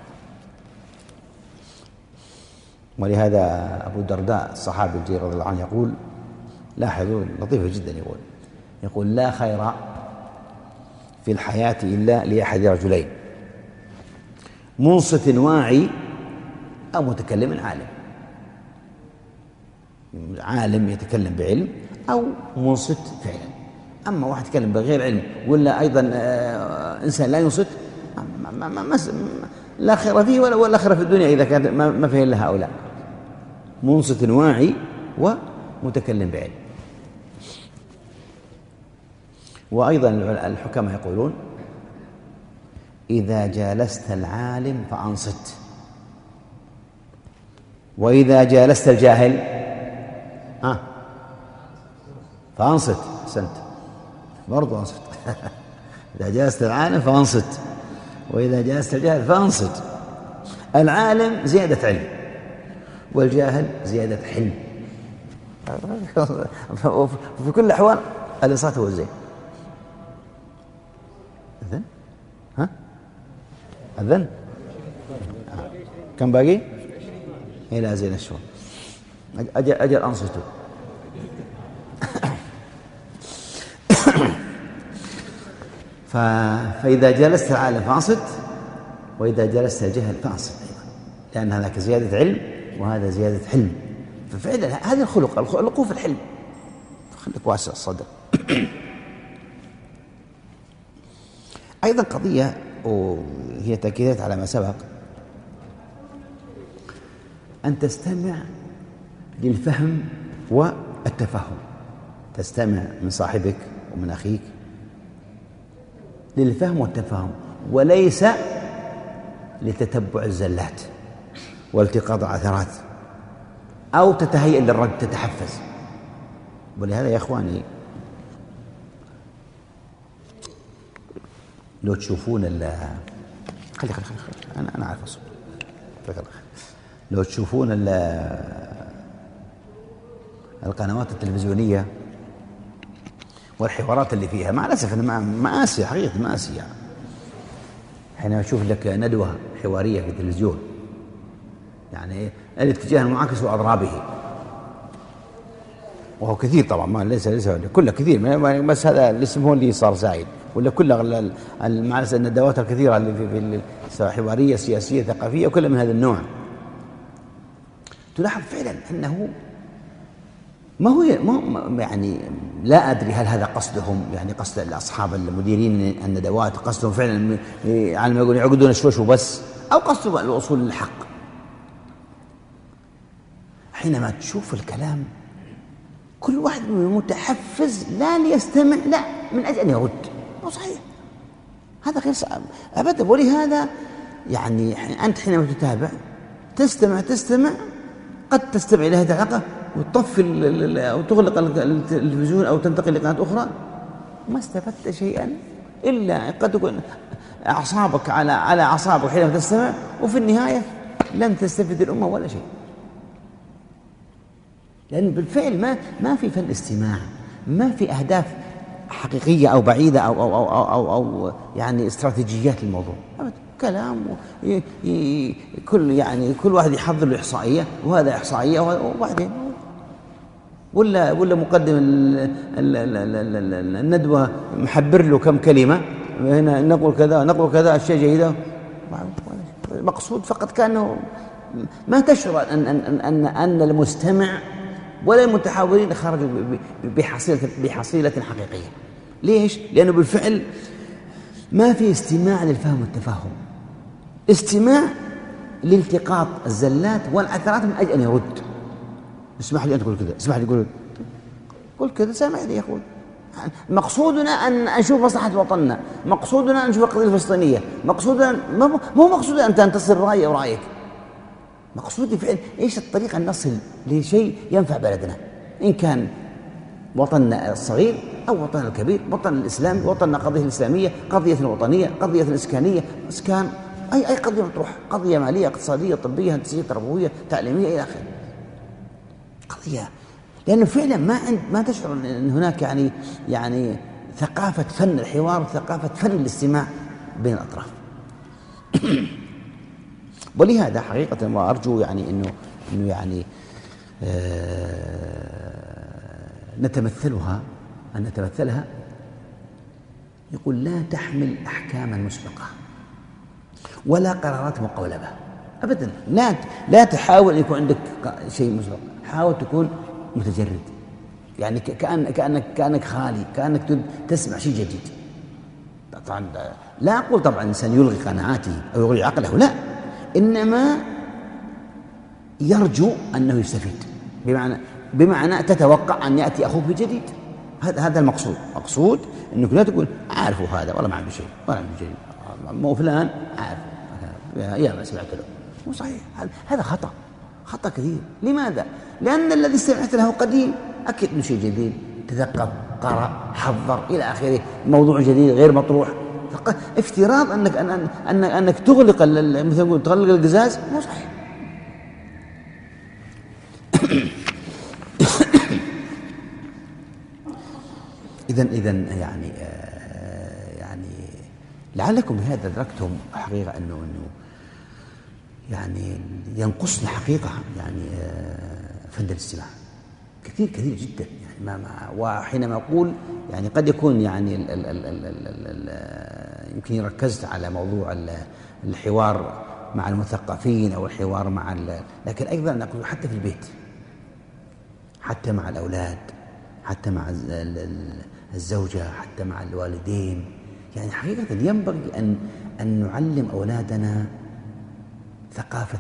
ولهذا أبو الدرداء الصحابي الجليل رضي الله عنه يقول، لاحظوا لطيفة جدا، يقول لا خير في الحياة إلا لأحد رجلين، منصت واعي أو متكلم عالم. عالم يتكلم بعلم أو منصت فعلا. أما واحد يتكلم بغير علم ولا أيضا إنسان لا ينصت، لا خير فيه ولا خير في الدنيا إذا كان ما فيه إلا هؤلاء، منصت واعي ومتكلم بعلم. وأيضا الحكماء يقولون إذا جالست العالم فأنصت، وإذا جالست الجاهل فأنصت. أحسنت، برضو أنصت. إذا جالست العالم فأنصت، وإذا جالست الجاهل فأنصت. العالم زيادة علم، والجاهل زيادة حلم. في كل الأحوال الإنصات هو الزين. أذن؟ أذن؟ كم باقي؟ إلى زين الشوط. أجل أنصتوا. فإذا جلست العالم فأنصت، وإذا جلست الجهل فأنصت أيضا، لأن هذاك زيادة علم وهذا زيادة حلم. ففعلا هذا الخلق في الحلم، خليك واسع الصدر. أيضا قضية وهي تأكيدات على ما سبق، أن تستمع للفهم والتفهم. تستمع من صاحبك ومن أخيك للفهم والتفهم، وليس لتتبع الزلات والتقاط العثرات أو تتهيئ للرد، تتحفز. ولهذا يا إخواني لو تشوفون خلي أنا عارف أصبر. لو تشوفون القنوات التلفزيونية والحوارات اللي فيها، مع الأسف أنا مآسي، حقيقة مآسي يعني. حينما أشوف لك ندوة حوارية في التلفزيون، يعني الاتجاه المعاكس وأضرابه، وهو كثير طبعا، ما ليس كله كثير، بس هذا الاسم هو اللي صار زايد، ولا كل مع الندوات الكثيرة اللي في حوارية سياسية ثقافية وكل من هذا النوع، تلاحظ فعلا أنه ما هو يعني لا أدري هل هذا قصدهم، يعني قصد أصحاب المديرين الندوات قصدهم فعلا على ما يقولون يعقدون شوش وبس، أو قصدهم الوصول للحق. حينما تشوف الكلام كل واحد متحفز لا ليستمع، لا من أجل أن يرد. مو صحيح، هذا غير صعب أبدا. ولهذا يعني أنت حينما تتابع تستمع قد تستمع إلى هذه الحلقة وتطفي أو تغلق التلفزيون أو تنتقل لقناة أخرى، ما استفدت شيئا، إلا قد تكون أعصابك على أعصابك حينما تستمع، وفي النهاية لن تستفيد الأمة ولا شيء. لأن بالفعل ما في فن استماع، ما في أهداف حقيقية أو بعيدة أو يعني استراتيجيات للموضوع. كلام كل واحد يحضر له إحصائية، وهذا إحصائية، وبعدين ولا مقدم الندوة محبر له كم كلمة، هنا نقول كذا الشيء جيد، مقصود فقط كأنه ما تشعر أن المستمع ولا المتحاورين خرجوا بحصيلة حقيقية. ليش؟ لأنه بالفعل ما في استماع للفهم والتفاهم، استماع لالتقاط الزلات والعثرات من أجل أن يرد. اسمح لي أن تقول كذا، اسمح لي قل كذا، سامح لي يا أخوي. مقصودنا أن نشوف مصلحة وطننا، مقصودنا أن نشوف القضية الفلسطينية، مقصودنا مو مقصودنا أن تنتصر رأيي أو رأيك. مقصودي فعلا إيش الطريقة أن نصل لشيء ينفع بلدنا، إن كان وطننا الصغير أو وطننا الكبير، وطن الإسلام، وطننا قضية الإسلامية، قضية وطنية، قضية إسكانية، إسكان، أي قضية مطروحة، قضية مالية، اقتصادية، طبية، هندسية، تربوية، تعليمية، إلى آخره. قضية، لأنه فعلا ما تشعر أن هناك يعني ثقافة فن الحوار وثقافة فن الاستماع بين الأطراف. ولهذا حقيقة وأرجو يعني إنه يعني نتمثلها. يقول لا تحمل أحكاما مسبقة ولا قرارات مقولبة أبدا. لا تحاول أن يكون عندك شيء مسبق، حاول تكون متجرد، يعني كأنك خالي، كأنك تسمع شيء جديد. طبعا لا أقول طبعا الإنسان يلغي قناعاته أو يلغي عقله، لا، إنما يرجو أنه يستفيد، بمعنى تتوقع أن يأتي أخوك بجديد. هذا المقصود. مقصود أنك لا تقول عارفوا هذا ولا ما عنده شيء ولا عنده شيء، مو فلان عارف يا ما سمعت له. مو صحيح، هذا خطأ كثير. لماذا؟ لأن الذي استمعت له قديم، أكيد أنه شيء جديد، تثقف، قرأ، حضر، إلى آخره، موضوع جديد غير مطروح. افتراض أنك تغلق مثل نقول تغلق القزاز، مو صحيح. إذن يعني لعلكم بهذا أدركتم حقيقة أنه يعني ينقصنا حقيقة يعني فن الاستماع كثير جدا. يعني وحينما أقول يعني قد يكون يعني يمكن ركزت على موضوع الحوار مع المثقفين أو الحوار لكن أيضا أقول حتى في البيت، حتى مع الأولاد، حتى مع الزوجة، حتى مع الوالدين. يعني حقيقة ينبغي أن نعلم أولادنا ثقافة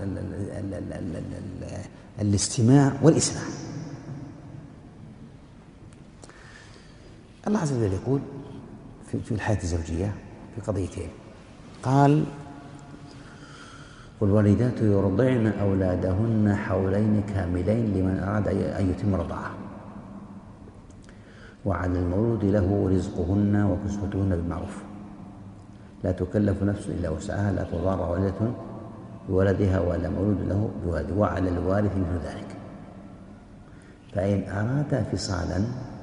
الاستماع والإسماع. الله عز وجل يقول في الحياة الزوجية في قضيتين، قال: والوالدات يرضعن أولادهن حولين كاملين لمن أراد أن يتم الرضاعة، وعلى المولود له رزقهن وكسوتهن بالمعروف، لا تكلف نفس إلا وسعها، لا تضار والدة بولدها ولا مولود له بولده، وعلى الوارث مثل ذلك. فإن أرادا فصالا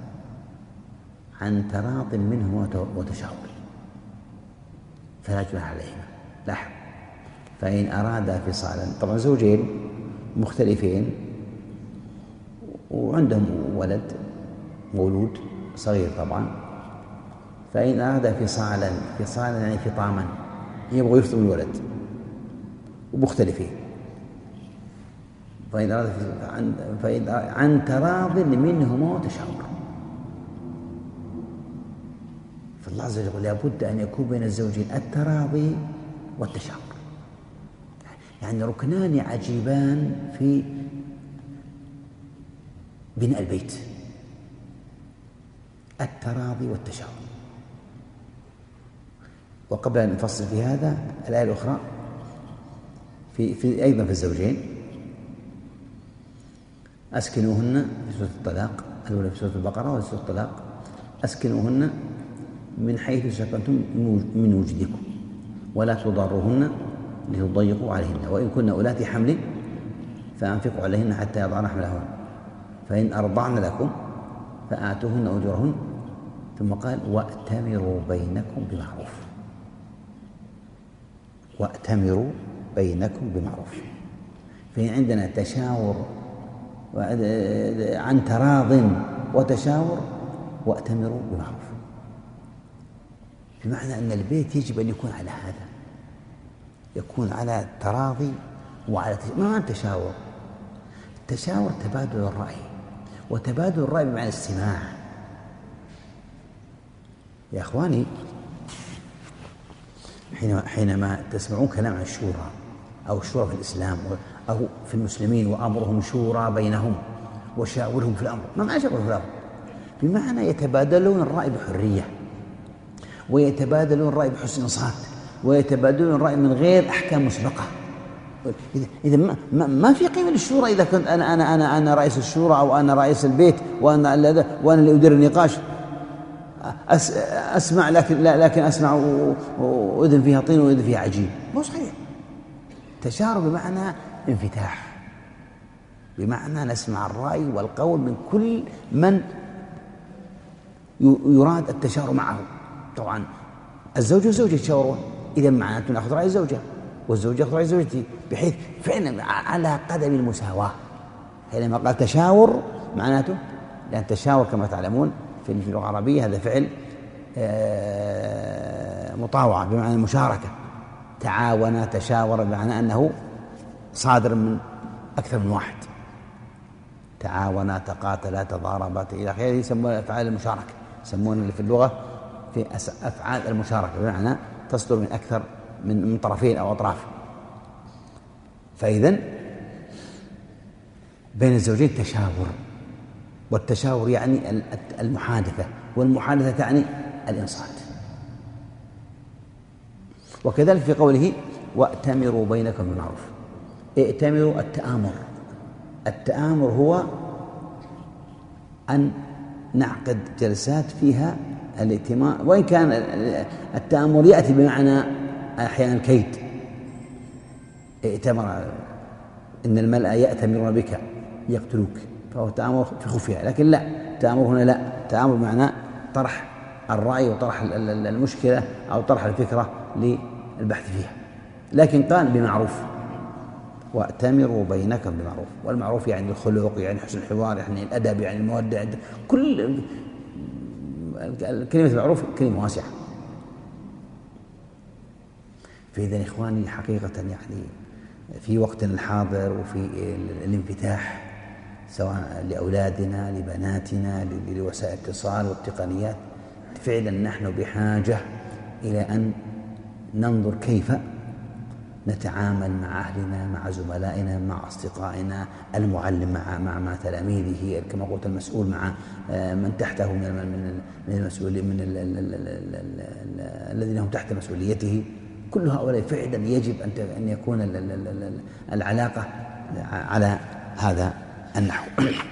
عن تراض منه وتشاور فلا جناح عليهما. لاحظ، فإن أرادا فصالا، طبعا زوجين مختلفين وعندهم ولد مولود صغير طبعا، فإن أرادا فصالا يعني فطاما، يبغوا يفطموا الولد ومختلفين، فإن أرادا عن تراض منهما وتشاور. فالله عز وجل يقول لابد أن يكون بين الزوجين التراضي والتشاور، يعني ركنان عجيبان في بناء البيت: التراضي والتشاور. وقبل أن نفصل في هذا، الآية الأخرى في أيضا في الزوجين: أسكنوهن في سورة الطلاق، الأولى في سورة البقرة وفي سورة الطلاق: أسكنوهن من حيث سكنتم من وجدكم ولا تضاروهن لتضيقوا عليهن، وإن كن أولات حمل فأنفقوا عليهن حتى يضعن حملهن، فإن أرضعن لكم فآتوهن أجورهن. ثم قال: وأتمروا بينكم بمعروف. وأتمروا بينكم بمعروف. فإن عندنا تشاور عن تراض وتشاور، وأتمروا بمعروف، بمعنى أن البيت يجب أن يكون على هذا، يكون على التراضي وعلى ما التشاور. التشاور تبادل الرأي، وتبادل الرأي بمعنى الاستماع. يا أخواني، حينما تسمعون كلام عن الشورى أو الشورى في الإسلام أو في المسلمين وأمرهم شورى بينهم وشاورهم في الأمر، ما معنى شاورهم في الأمر؟ بمعنى يتبادلون الرأي بحرية، ويتبادلون الرأي بحسن صات، ويتبادلون الرأي من غير أحكام مسبقة. إذا ما في قيمة للشورى إذا كنت أنا رئيس الشورى أو أنا رئيس البيت وأنا اللي أدير النقاش. أسمع لكن أسمع وأذن فيها طين وأذن فيها عجين، مو صحيح. تشاور بمعنى انفتاح، بمعنى نسمع الرأي والقول من كل من يراد التشاور معه. طبعا الزوج والزوجة يتشاورون، إذا معناته نأخذ رأي الزوجة والزوج يأخذ رأي زوجته، بحيث فعلا على قدم المساواة. حينما قال تشاور معناته، لأن تشاور كما تعلمون في اللغة العربية هذا فعل مطاوعة بمعنى المشاركة. تعاون، تشاور، بمعنى أنه صادر من أكثر من واحد. تعاونا، تقاتلا، تضاربا إلى آخره، يسمون أفعال المشاركة، يسمون اللي في اللغة في أفعال المشاركة، بمعنى تصدر من أكثر من طرفين أو أطراف. فإذن بين الزوجين تشاور، والتشاور يعني المحادثة، والمحادثة تعني الإنصات. وكذلك في قوله: وأتمروا بينكم بالمعروف. ائتمروا، التآمر هو أن نعقد جلسات فيها الائتمار، وإن كان التآمر يأتي بمعنى أحيانا الكيد. ائتمر، إن الملأ يأتمرون بك يقتلوك، فهو تآمر في خفية. لكن لا، التآمر هنا لا، التآمر بمعنى طرح الرأي وطرح المشكلة أو طرح الفكرة للبحث فيها. لكن قال بمعروف: وأتمروا بينكم بمعروف. والمعروف يعني الخلق، يعني حسن الحوار، يعني الأدب، يعني المودة. كل كلمة المعروف كلمة واسعة. فإذا إخواني حقيقة يعني في وقتنا الحاضر وفي الانفتاح سواء لأولادنا لبناتنا لوسائل الاتصال والتقنيات، فعلا نحن بحاجة إلى أن ننظر كيف نتعامل مع أهلنا، مع زملائنا، مع أصدقائنا، المعلم مع تلاميذه، كما قلت المسؤول مع من تحته من المسؤولين، من الذين هم تحت مسؤوليته. كل هؤلاء فعلا يجب أن يكون العلاقة على هذا النحو.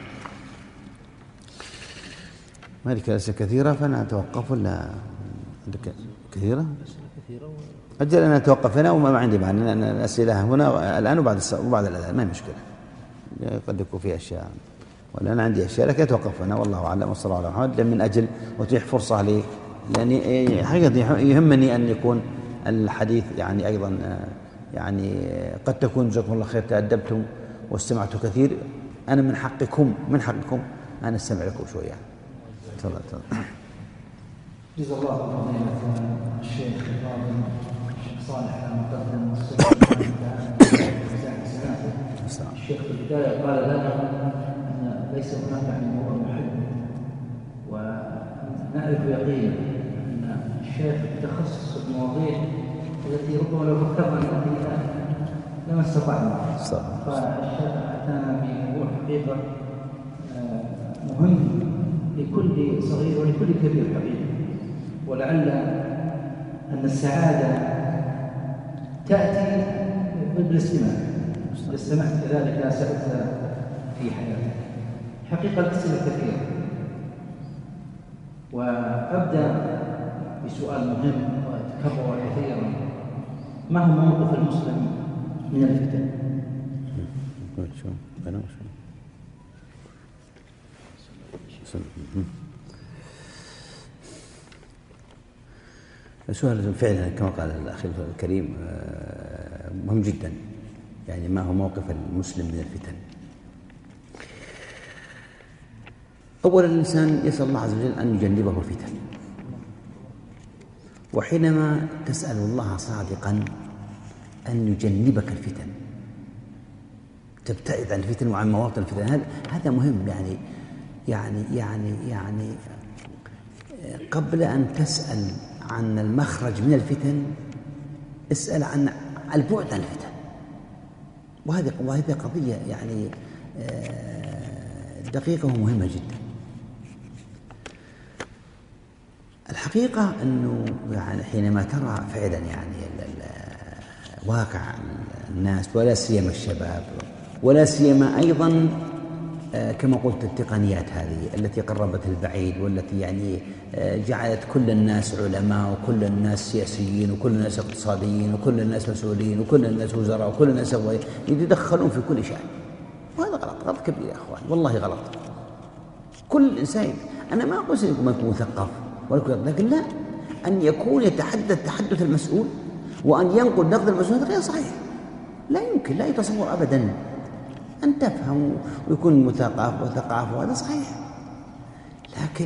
ما لك أسئلة كثيرة فنتوقف ولا كثيرة؟ أجل أنا أتوقف هنا وما عندي معنى الأسئلة هنا الآن وبعد الأذان ما هي مشكلة، قد يكون في أشياء ولا أنا عندي أشياء لكن أتوقف هنا والله أعلم وصلى الله على محمد من أجل وتتيح فرصة لي، لأني حقيقة يهمني أن يكون الحديث يعني أيضا يعني قد تكون جزاكم الله خير تأدبتم واستمعتوا كثير، أنا من حقكم أن أستمع لكم شوية. تفضل. جزا الله خيرا الشيخ الفاضل الشيخ صالح المقدم الشيخ في البداية قال لنا أن ليس هناك من هو محب، ونعرف يقينا أن الشيخ تخصص المواضيع التي ربما لو فكرنا فيها لما استطعنا، فالشيخ أتانا بموضوع حقيقة مهم لكل صغير ولكل كبير حقيقة، ولعل أن السعادة تأتي بالاستماع. استمعت كذلك سألت في حياتي حقيقة الأسئلة كثيرة، وأبدأ بسؤال مهم وتكرر كثيرا: ما هو موقف المسلم من الفتن؟ السؤال فعلا كما قال الأخ الكريم مهم جدا، يعني ما هو موقف المسلم من الفتن؟ أولا الإنسان يسأل الله عز وجل أن يجنبه الفتن، وحينما تسأل الله صادقا أن يجنبك الفتن، تبتعد عن الفتن وعن مواطن الفتن، هذا مهم. يعني قبل أن تسأل عن المخرج من الفتن اسأل عن البعد عن الفتن، وهذه قضية يعني دقيقة ومهمة جدا. الحقيقة أنه يعني حينما ترى فعلا يعني واقع الناس ولا سيما الشباب ولا سيما أيضا كما قلت التقنيات هذه التي قربت البعيد، والتي يعني جعلت كل الناس علماء وكل الناس سياسيين وكل الناس اقتصاديين وكل الناس مسؤولين وكل الناس وزراء وكل الناس يتدخلون في كل شيء، وهذا غلط كبير يا أخوان، والله غلط. كل إنسان، أنا ما أقول أنكم ما يكون مثقف لكن لا، أن يكون يتحدث تحدث المسؤول وأن ينقل نقد المسؤول هذا غير صحيح، لا يمكن، لا يتصور أبدا أن تفهم ويكون مثقف وثقافة، وهذا صحيح. لكن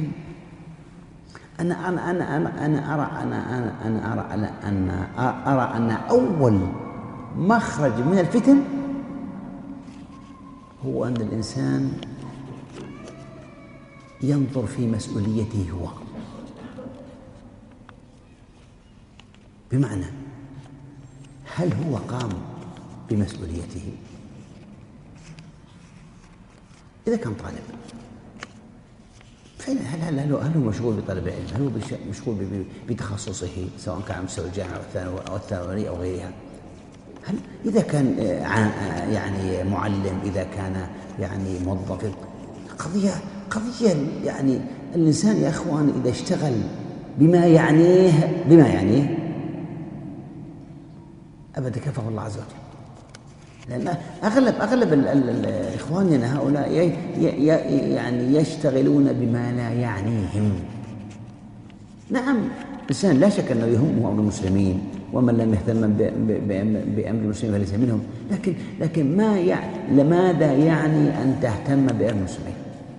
أنا أرى أن أول مخرج من الفتن هو أن الإنسان ينظر في مسؤوليته هو، بمعنى هل هو قام بمسؤوليته؟ إذا كان طالب فعلا هل هو مشغول بطلب العلم؟ هل هو مشغول بتخصصه سواء كان على مستوى الجامعة أو الثانوية أو غيرها؟ هل إذا كان يعني معلم، إذا كان يعني موظف، قضية يعني الإنسان يا أخوان إذا اشتغل بما يعنيه أبدا كفاه الله عز وجل. لأن أغلب إخواننا هؤلاء يعني يشتغلون بما لا يعنيهم. نعم الإنسان لا شك أنه يهمه أمر المسلمين، ومن لم يهتم بأمر المسلمين فليس منهم، لكن لماذا يعني أن تهتم بأمر المسلمين؟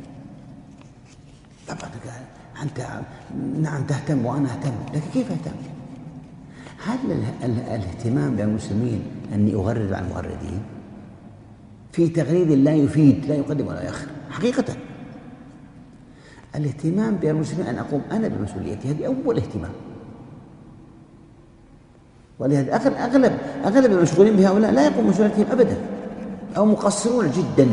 طبعا أنت نعم تهتم وأنا أهتم، لكن كيف أهتم؟ هل الاهتمام بالمسلمين أني أغرد عن المغردين في تغريد لا يفيد، لا يقدم ولا يؤخر؟ حقيقة الاهتمام بالمسلمين أن أقوم أنا بمسؤوليتي، هذه أول اهتمام. ولهذا أغلب المشغولين بهؤلاء لا يقومون بشغلتهم أبدا، أو مقصرون جدا.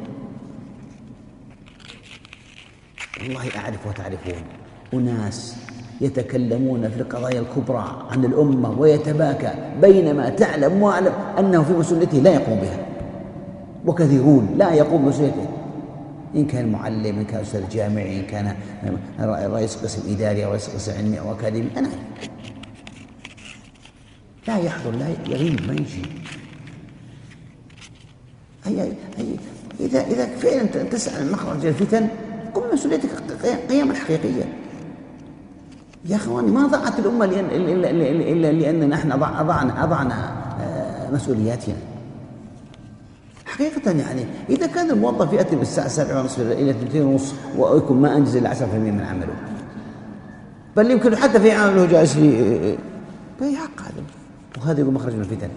والله أعرف وتعرفون أناس يتكلمون في القضايا الكبرى عن الأمة ويتباكى، بينما تعلم وأعلم أنه في مسؤوليته لا يقوم بها، وكثيرون لا يقوم بمسؤوليته، إن كان معلم، إن كان أستاذ جامعي، إن كان رئيس قسم إداري أو رئيس قسم علمي أو أكاديمي. أنا لا يحضر، لا يغيب، ما يجي. إذا فعلا تسعى مخرج الفتن قم بمسؤوليتك قياما حقيقيا. يا أخواني، ما ضاعت الأمة إلا لأننا نحن أضعنا مسؤولياتنا حقيقة. يعني إذا كان الموظف يأتي بالساعة 7:30 إلى 2:30 ويكون ما أنجز إلا 10% من عمله، بل يمكن حتى في عمله جالس بيحق هذا، وهذا يقول مخرج من الفتن.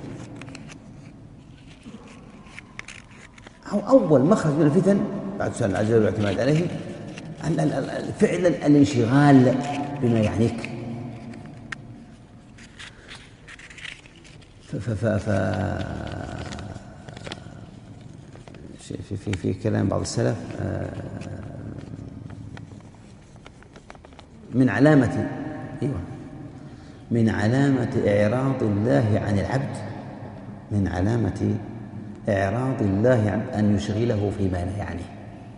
أول مخرج من الفتن بعد سؤال العجل والاعتماد عليه فعلا الانشغال بما يعنيك. في كلام بعض السلف من علامة إعراض الله عن العبد، من علامة إعراض الله عن أن يشغله فيما لا يعنيه.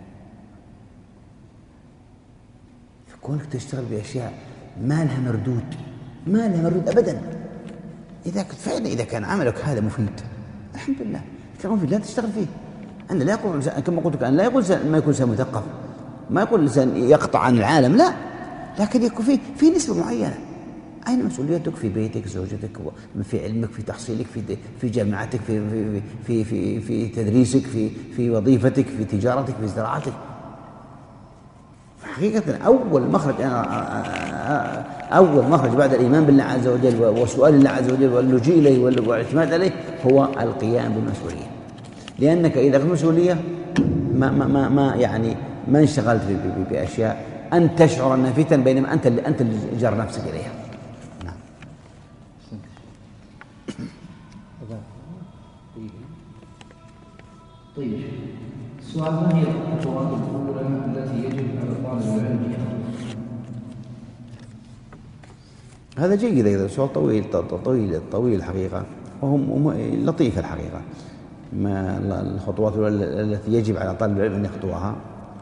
فكونك تشتغل بأشياء ما لها مردود أبدا. إذا كان عملك هذا مفيد الحمد لله، كان مفيد لا تشتغل فيه. أنا لا يقول كما قلت لك، أنا لا يقول ما يكون إنسان مثقف، ما يقول الإنسان يقطع عن العالم، لا، لكن يكون في نسبة معينة. أين مسؤوليتك في بيتك، زوجتك، في علمك، في تحصيلك، في جامعتك، في تدريسك، في وظيفتك، في تجارتك، في زراعتك. حقيقة أول مخرج بعد الإيمان بالله عز وجل وسؤال الله عز وجل واللجوء إليه والاعتماد عليه هو القيام بالمسؤولية. لأنك إذا أخذت مسؤولية ما انشغلت بأشياء أن تشعر أنها فتن، بينما أنت اللي جر نفسك إليها. نعم. طيب، السؤال: ما هي الخطوات الأولى التي يجب على طالب العلم يأخذها؟ هذا جيد، إذا سؤال طويل الحقيقة، وهم لطيف الحقيقة. ما الخطوات التي يجب على طالب العلم أن يخطوها؟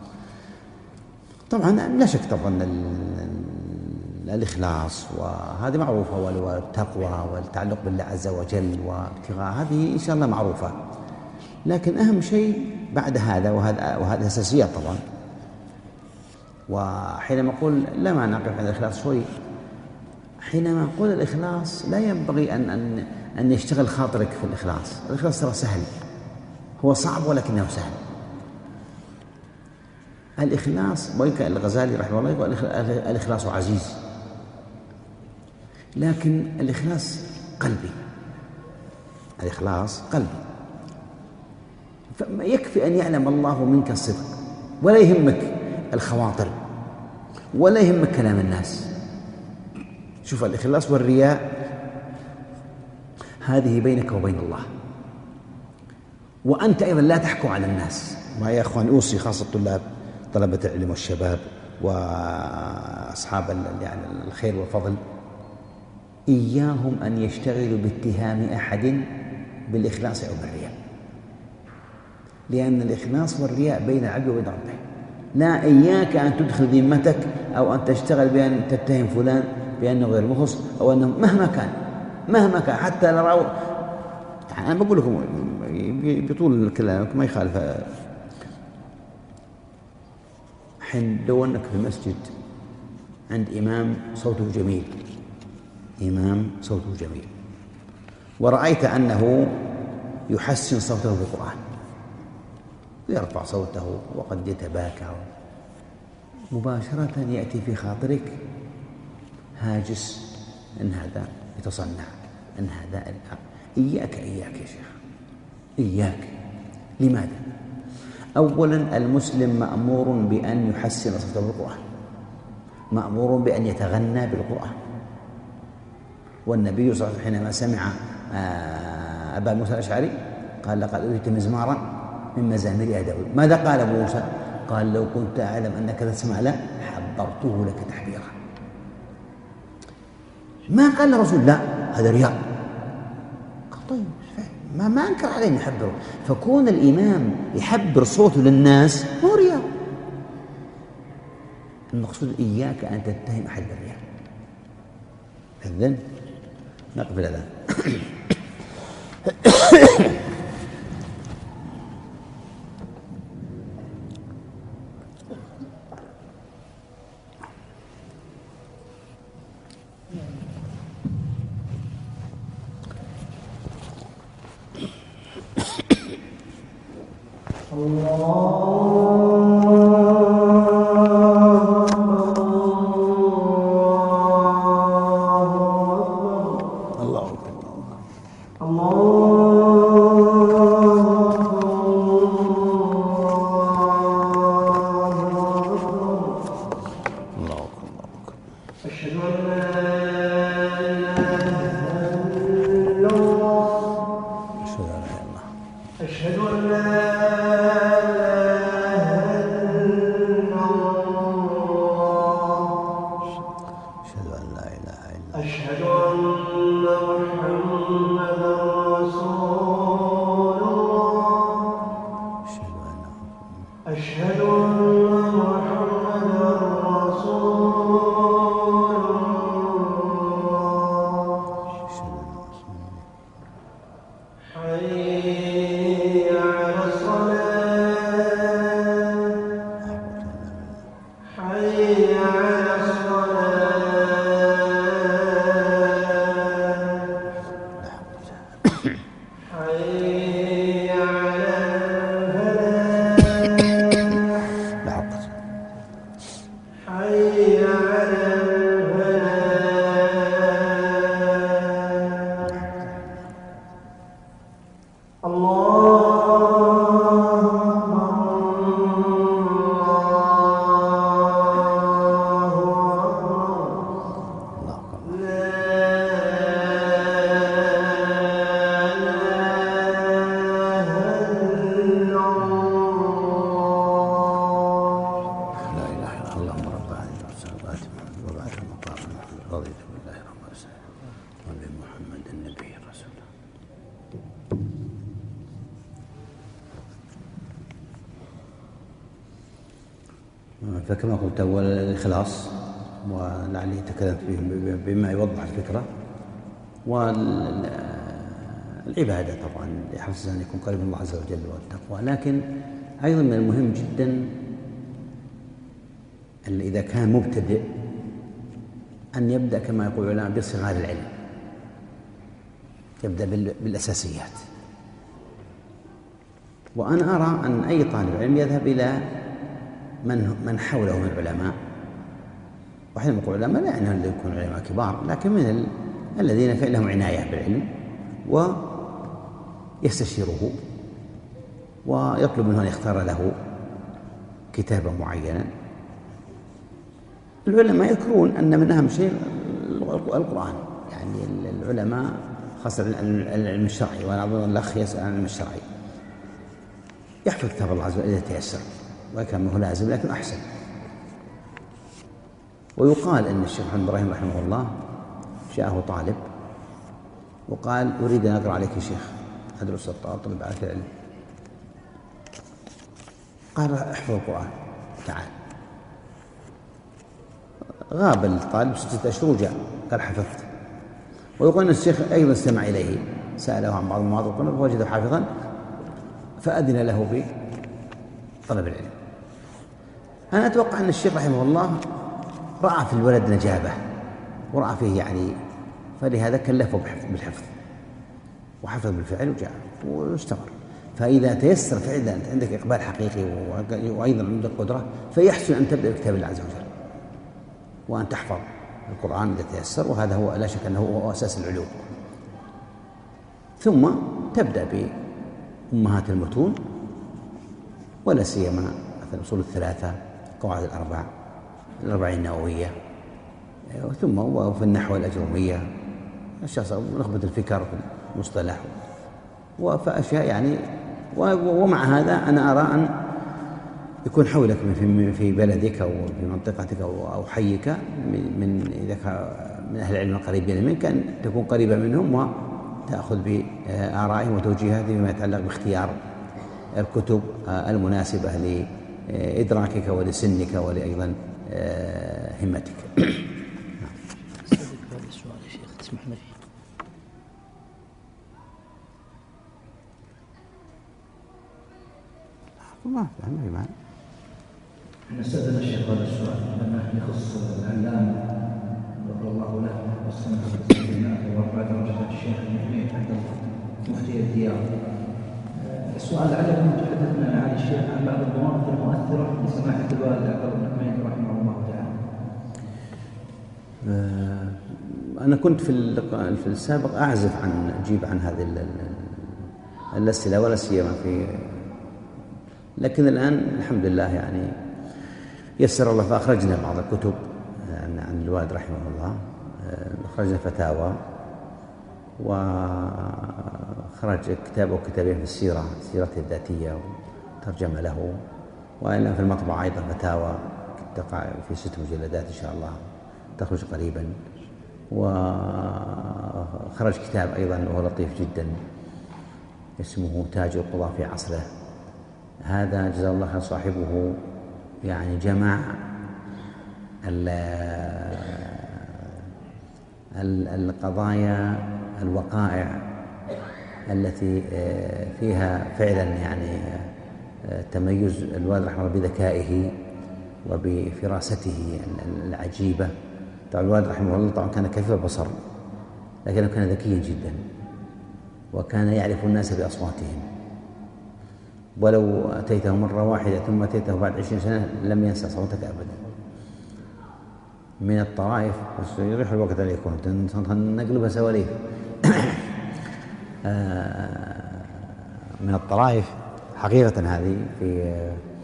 طبعا لا شك طبعا الإخلاص، وهذه معروفة، والتقوى والتعلق بالله عز وجل وابتغاء، هذه إن شاء الله معروفة. لكن أهم شيء بعد هذا، وهذا أساسيات طبعا. وحينما أقول لا معنى نقف عند الإخلاص شوي، حينما نقول الإخلاص لا ينبغي أن يشتغل خاطرك في الإخلاص. الإخلاص ترى سهل، هو صعب ولكنه سهل. الإخلاص، وإن كان الغزالي رحمه الله يقول الإخلاص عزيز، لكن الإخلاص قلبي. الإخلاص قلبي، فيكفي أن يعلم الله منك الصدق، ولا يهمك الخواطر، ولا يهمك كلام الناس. شوف، الإخلاص والرياء هذه بينك وبين الله، وأنت أيضا لا تحكم على الناس. ويا أخوان، أوصي خاصة طلبة العلم والشباب وأصحاب الخير والفضل، إياهم أن يشتغلوا باتهام أحد بالإخلاص أو بالرياء، لأن الإخلاص والرياء بين العبد وبين ربه. لا، إياك أن تدخل ذمتك أو أن تشتغل بأن تتهم فلان بأنه غير مخلص، أو أنه مهما كان حتى لو رأوا. أنا بقول لكم بطول الكلام ما يخالف. حين لو أنك في المسجد عند إمام صوته جميل، ورأيت أنه يحسن صوته بالقرآن، يرفع صوته وقد يتباكى، مباشرة يأتي في خاطرك هاجس أن هذا يتصنع، أن هذا إياك يا شيخ، إياك. لماذا؟ أولا، المسلم مأمور بأن يحسن صوته بالقرآن، مأمور بأن يتغنى بالقرآن، والنبي صلى الله عليه وسلم حينما سمع أبا موسى الأشعري قال لقد أوتيت مزمارا من مزامير آل داود. ماذا قال أبو موسى؟ قال لو كنت أعلم أنك تسمع له حبرته لك تحبيرا. ما قال الرسول لا هذا رياء، قال طيب ما أنكر عليه أن يحبره. فكون الإمام يحبر صوته للناس هو رياء. المقصود إياك أن تتهم أحد بالرياء. إذن نقف الأذان. فكما قلت أول الإخلاص، ولعلي تكلمت فيه بما يوضح الفكرة، والعبادة طبعا لحفظ أن يكون قريب من الله عز وجل والتقوى. لكن أيضا من المهم جدا أن إذا كان مبتدئ أن يبدأ كما يقول العلماء بصغار العلم، يبدأ بالأساسيات. وأنا أرى أن أي طالب علم يذهب إلى من حوله من العلماء، وحينما نقول علماء لا يعني أن يكونوا علماء كبار، لكن من الذين لهم عناية بالعلم، ويستشيره ويطلب منه أن يختار له كتابا معينا. العلماء يذكرون أن من أهم شيء القرآن، يعني العلماء خاصة العلم الشرعي، وأنا أظن الأخ يسأل عن العلم الشرعي، يحفظ كتاب الله عز وجل إذا تيسر، وكان هو لازم لكن أحسن. ويقال أن الشيخ محمد إبراهيم رحمه الله جاءه طالب وقال أريد أن أقرأ عليك يا شيخ، أدرس أطلب عليك العلم. قال احفظ القرآن تعال. غاب الطالب 6 أشهر وجاء قال حفظت. ويقول أن الشيخ أيضا استمع إليه، سأله عن بعض المواضيع القرآن فوجده حافظا فأذن له بطلب العلم. أنا أتوقع أن الشيخ رحمه الله رأى في الولد نجابة ورأى فيه يعني، فلهذا كلفه بالحفظ وحفظ بالفعل وجاء واستمر. فإذا تيسر فعلا أنت عندك إقبال حقيقي وأيضا عندك قدرة، فيحسن أن تبدأ بكتاب الله عز وجل وأن تحفظ القرآن إذا تيسر، وهذا هو لا شك أنه هو أساس العلوم. ثم تبدأ بأمهات المتون، ولا سيما مثل الأصول الثلاثة، قواعد الأربعين النووية، ثم وفي النحو الأجرومية الشخص نخبة الفكر في المصطلح فأشياء يعني. ومع هذا أنا أرى أن يكون حولك في بلدك أو في منطقتك أو حيك من أهل العلم القريبين منك أن تكون قريبا منهم وتأخذ بآرائهم وتوجيهاتهم فيما يتعلق باختيار الكتب المناسبة لإدراكك ولسنك ولأيضا همتك. أستاذك هذا السؤال يا شيخ تسمح لي فيه؟ ما في معنى. نستأذن الشيخ هذا السؤال لأنه يخص العلام غفر الله له والسنة ورفع درجة الشيخ المحمود عند مفتي الديار. السؤال لعلكم تحدثنا عن الشيخ عن بعض المواقف المؤثرة لسماحة الوالد عبد الله الحميد رحمه الله تعالى. أنا كنت في السابق أعزف أجيب عن هذه الأسئلة ولا سيما لكن الآن الحمد لله يعني يسر الله فأخرجنا بعض الكتب عن الوالد رحمه الله. أخرجنا فتاوى وخرج كتاب أو كتابين في السيرة سيرته الذاتية وترجم له، وإلا في المطبعة أيضا فتاوى تقع في 6 مجلدات إن شاء الله تخرج قريبا. وخرج كتاب أيضا وهو لطيف جدا اسمه تاج القضاة في عصره. هذا جزاه الله خير صاحبه يعني جمع القضايا الوقائع التي فيها فعلا يعني تميز الوالد رحمه الله بذكائه وبفراسته العجيبة. طبعا الوالد رحمه الله طبعا كان كفيف البصر لكنه كان ذكيا جدا وكان يعرف الناس بأصواتهم، ولو أتيته مرة واحدة ثم أتيته بعد 20 سنة لم ينسى صوتك أبدا. من الطرائف بس يريح الوقت عليكم نقلبها سواليف. من الطرائف حقيقة هذه في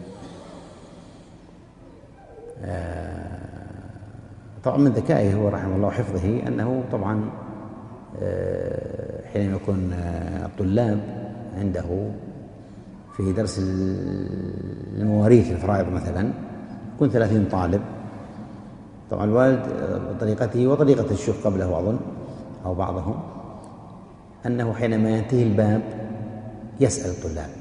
طبعا من ذكائه هو رحمه الله وحفظه أنه طبعا حين يكون الطلاب عنده في درس المواريث الفرائض مثلا يكون 30 طالب. طبعا الوالد بطريقته وطريقة الشيوخ قبله أظن أو بعضهم أنه حينما ينتهي الباب يسأل الطلاب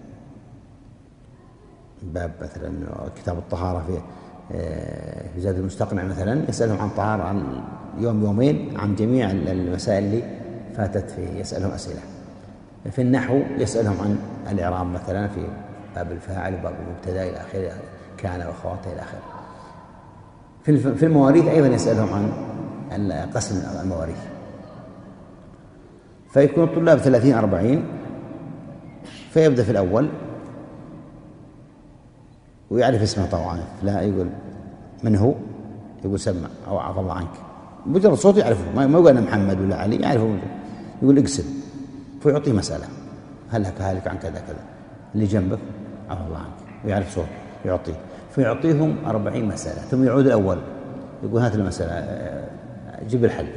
باب مثلا كتاب الطهارة في زاد المستقنع مثلا يسألهم عن طهارة عن يومين عن جميع المسائل اللي فاتت فيه يسألهم أسئلة. في النحو يسألهم عن الإعراب مثلا في باب الفاعل وباب المبتدأ إلى آخره كان وأخواته إلى آخره. في المواريث أيضا يسألهم عن قسم المواريث. فيكون الطلاب 30-40 فيبدأ في الأول ويعرف اسمه طبعا لا يقول من هو يقول سمع أو عفى الله عنك مجرد صوت يعرفه ما يقول أنا محمد ولا علي يعرفه يقول اقسم فيعطيه مسألة هل لك هالك عن كذا كذا اللي جنبك عفى الله عنك ويعرف صوت يعطيه فيعطيهم 40 مسألة ثم يعود الأول يقول هات المسألة جيب الحل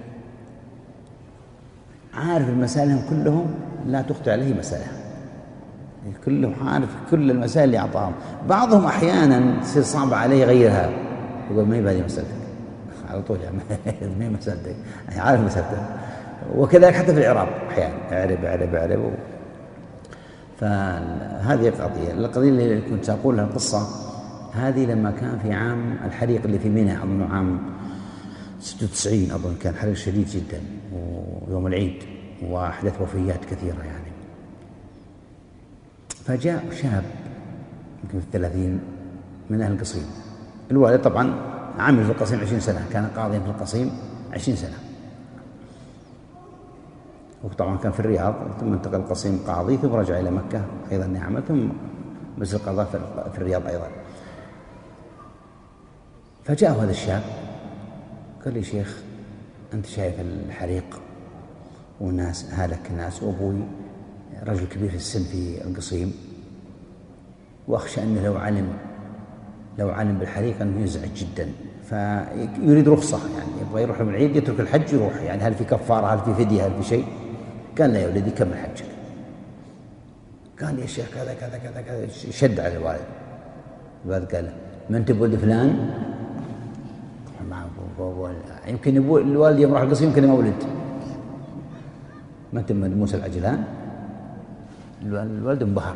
عارف المسائل كلهم لا تخطئ عليه مسألة كلهم عارف كل المسائل اللي أعطاهم. بعضهم أحيانا تصير صعبة عليه يغيرها يقول ما هي بهذه مسألتك على طول يعني ما هي مسألتك عارف مسألتك. وكذلك حتى في الإعراب أحيانا أعرب فهذه القضية اللي كنت أقولها القصة هذه لما كان في عام الحريق اللي في منى أظن عام 96 أظن كان حريق شديد جدا ويوم العيد وأحدث وفيات كثيرة يعني. فجاء شاب يمكن في 30 من أهل القصيم. الوالد طبعا عمل في القصيم 20 سنة كان قاضيا في القصيم 20 سنة وطبعا كان في الرياض ثم انتقل القصيم قاضي ثم رجع إلى مكة أيضا يعمل ثم مجلس القضاء في الرياض أيضا. فجاء هذا الشاب قال لي شيخ أنت شايف الحريق والناس هلك الناس وأبوي رجل كبير في السن في القصيم وأخشى أنه لو علم لو علم بالحريقة أنه يزعج جدا، فيريد رخصة، يعني يبغى يروح يوم العيد يترك الحج يروح، يعني هل في كفارة، هل في فدية، هل في شيء؟ قال لا يا ولدي كمل حجك. قال يا شيخ كذا كذا كذا كذا، شد على الوالد. الوالد قال ما أنت بولد فلان؟ يمكن الوالد يوم راح القصر يمكن ما ولد. ما أنت من موسى العجلان؟ الوالد انبهر.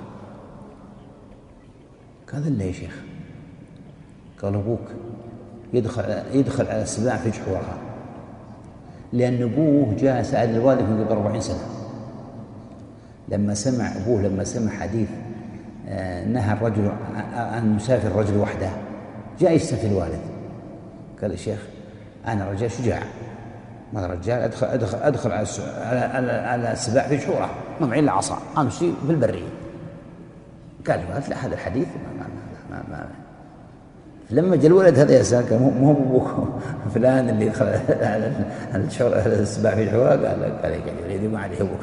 قال إلا يا شيخ. قال أبوك يدخل على السباع في جحورها، لأن أبوه جاء سأل الوالد من قبل 40 سنة لما سمع أبوه، لما سمع حديث نهى الرجل أن يسافر الرجل وحده، جاء يستفتي الوالد. قال يا شيخ أنا رجال شجاع، ما رجال أدخل على السباع في جحورها ما معي إلا عصا أمشي في البرية. قال الوالد لا، هذا الحديث ما لما جاء الولد هذا يسأل قال مو أبوك فلان اللي يدخل على السباع في جحورها؟ قال يا ما عليه أبوك.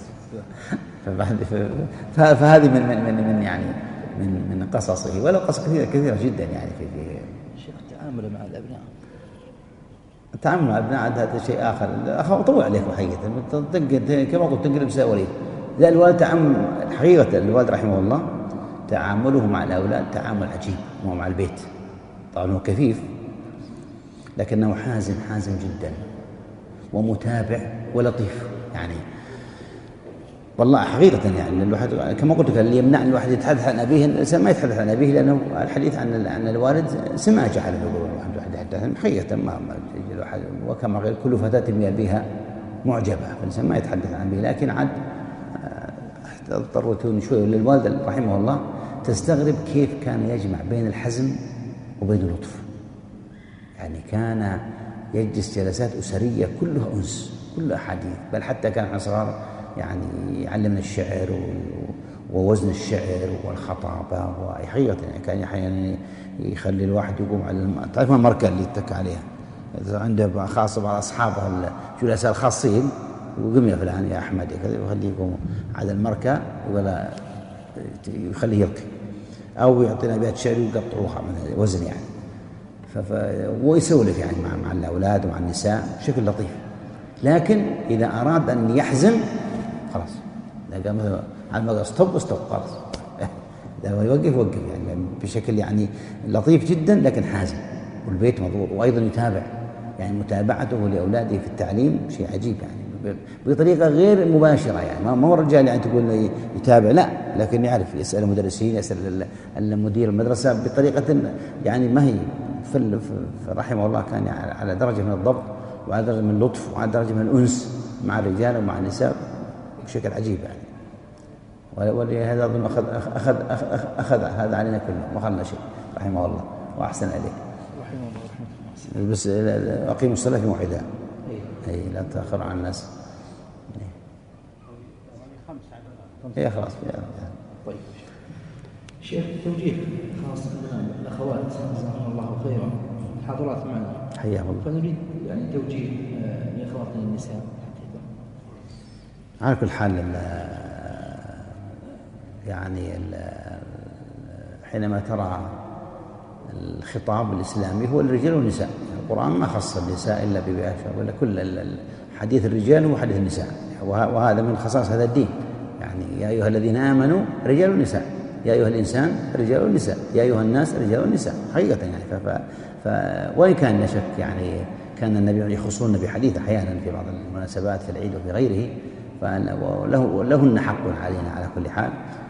فهذه من يعني من قصصه، ولو قصص كثيرة جدا يعني في شيخ التعامل مع الأبناء. التعامل مع الأبناء هذا شيء آخر، طول عليكم حقيقة كما قلت تنقل بساوري. لا الوالد حقيقة الوالد رحمه الله تعامله مع الأولاد تعامل عجيب، ومع البيت طبعا هو كفيف لكنه حازم جدا ومتابع ولطيف يعني والله حقيقة. يعني الواحد كما قلت لك اللي يمنع الواحد يتحدث عن أبيه، الإنسان ما يتحدث عن أبيه لأنه الحديث عن الوالد سماجة على الواحد يتحدث حقيقة ما الواحد، وكما قال كل فتاة بأبيها معجبة، فالإنسان ما يتحدث عن أبيه. لكن عاد اضطرتوني شوي للوالد رحمه الله تستغرب كيف كان يجمع بين الحزم وبين اللطف. يعني كان يجلس جلسات أسرية كلها أنس، كلها حديث، بل حتى كان احنا صغار يعني يعلمنا الشعر ووزن الشعر والخطابة، وحقيقة يعني كان أحيانا يخلي الواحد يقوم على تعرف المركة اللي يتك عليها، إذا عنده خاصة بعض أصحابه الجلساء الخاصين وقم يا فلان يا أحمد كذا، يخليه يقوم على المركة ولا يخليه يلقي، أو يعطينا أبيات شعر ويقطعوها من وزن يعني. ويسولف يعني مع الأولاد ومع النساء بشكل لطيف. لكن إذا أراد أن يحزم خلاص على ما استوب خلاص إذا يوقف يعني بشكل يعني لطيف جدا لكن حازم، والبيت مضبوط. وأيضا يتابع، يعني متابعته لأولاده في التعليم شيء عجيب يعني بطريقة غير مباشرة، يعني ما هو الرجال يعني تقول يتابع، لا، لكن يعرف يسأل المدرسين، يسأل المدير المدرسة بطريقة يعني ما هي رحمه الله كان على درجة من الضبط وعلى درجة من اللطف وعلى درجة من الأنس مع الرجال ومع النساء بشكل عجيب يعني. ولهذا أظن أخذ هذا علينا كله ما خلنا شيء رحمه الله وأحسن إليه رحمه الله رحمه الله. بس أقيموا الصلاة في موعدها، أي لا تأخر عن الناس. هي خلاص. طيب شيخ توجيه خاص عندنا الأخوات جزاهم الله خيرا حاضرات معنا حياهم الله، فنريد يعني توجيه لأخواتنا النساء. على كل حال يعني حينما ترى الخطاب الإسلامي هو الرجال والنساء، القرآن ما خص النساء إلا بباشر، ولا كل حديث الرجال هو حديث النساء، وهذا من خصائص هذا الدين. يعني يا أيها الذين آمنوا رجال ونساء، يا أيها الإنسان رجال ونساء، يا أيها الناس رجال ونساء حقيقة يعني. وإن كان لا شك يعني كان النبي يخصون بحديث أحيانا في بعض المناسبات في العيد وفي غيره، فلهن حق علينا على كل حال.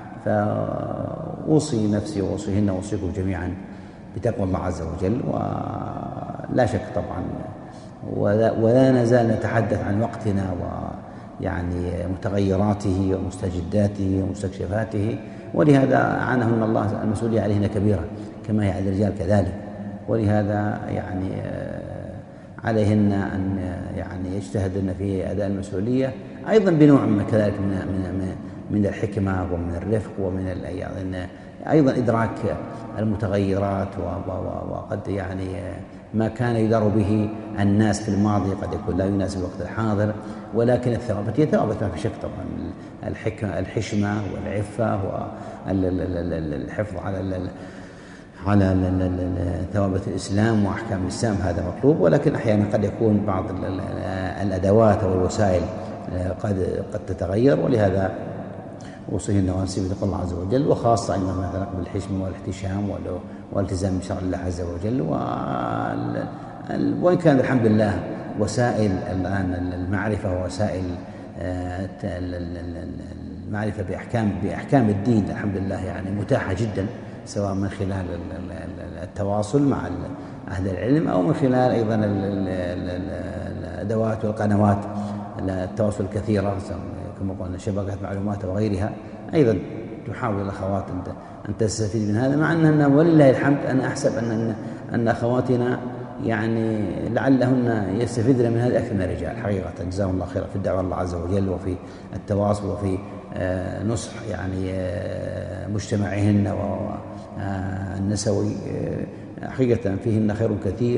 فأوصي نفسي وأوصيهن وأوصيكم جميعا بتقوى الله عز وجل. ولا شك طبعا ولا نزال نتحدث عن وقتنا ويعني متغيراته ومستجداته ومستكشفاته، ولهذا أعانهن الله المسؤولية عليهن كبيرة كما هي على الرجال كذلك. ولهذا يعني عليهن أن يعني يجتهدن في أداء المسؤولية أيضا بنوع كذلك من الحكمة ومن الرفق ومن يعني أيضا إدراك المتغيرات، وقد يعني ما كان يدار به الناس في الماضي قد يكون لا يناسب الوقت الحاضر، ولكن الثوابت هي ثوابت ما في شك طبعا. الحشمة والعفة والحفظ على ثوابت الإسلام وأحكام الإسلام، هذا مطلوب. ولكن أحيانا قد يكون بعض الأدوات أو الوسائل قد تتغير، ولهذا أوصيه النواسي بتقوى الله عز وجل، وخاصة عندما يتعلق بالحشم والاحتشام والالتزام بشرع الله عز وجل. وإن كان الحمد لله وسائل الآن المعرفة ووسائل المعرفة بأحكام الدين الحمد لله يعني متاحة جدا، سواء من خلال التواصل مع أهل العلم أو من خلال أيضا الأدوات والقنوات التواصل الكثيرة كما قلنا شبكات معلومات وغيرها. أيضا تحاول الأخوات أن تستفيد من هذا، مع أننا ولله الحمد أنا أحسب أن أخواتنا يعني لعلهن يستفيدن من هذا أكثر من الرجال حقيقة، جزاهم الله خيرا في الدعوة الله عز وجل وفي التواصل وفي نصح يعني مجتمعهن والنسوي. حقيقة فيهن خير كثير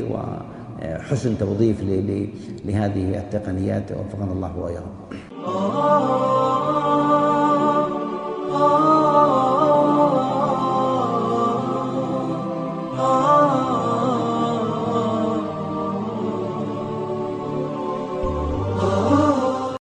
وحسن توظيف لهذه التقنيات، وفقنا الله وإياهم.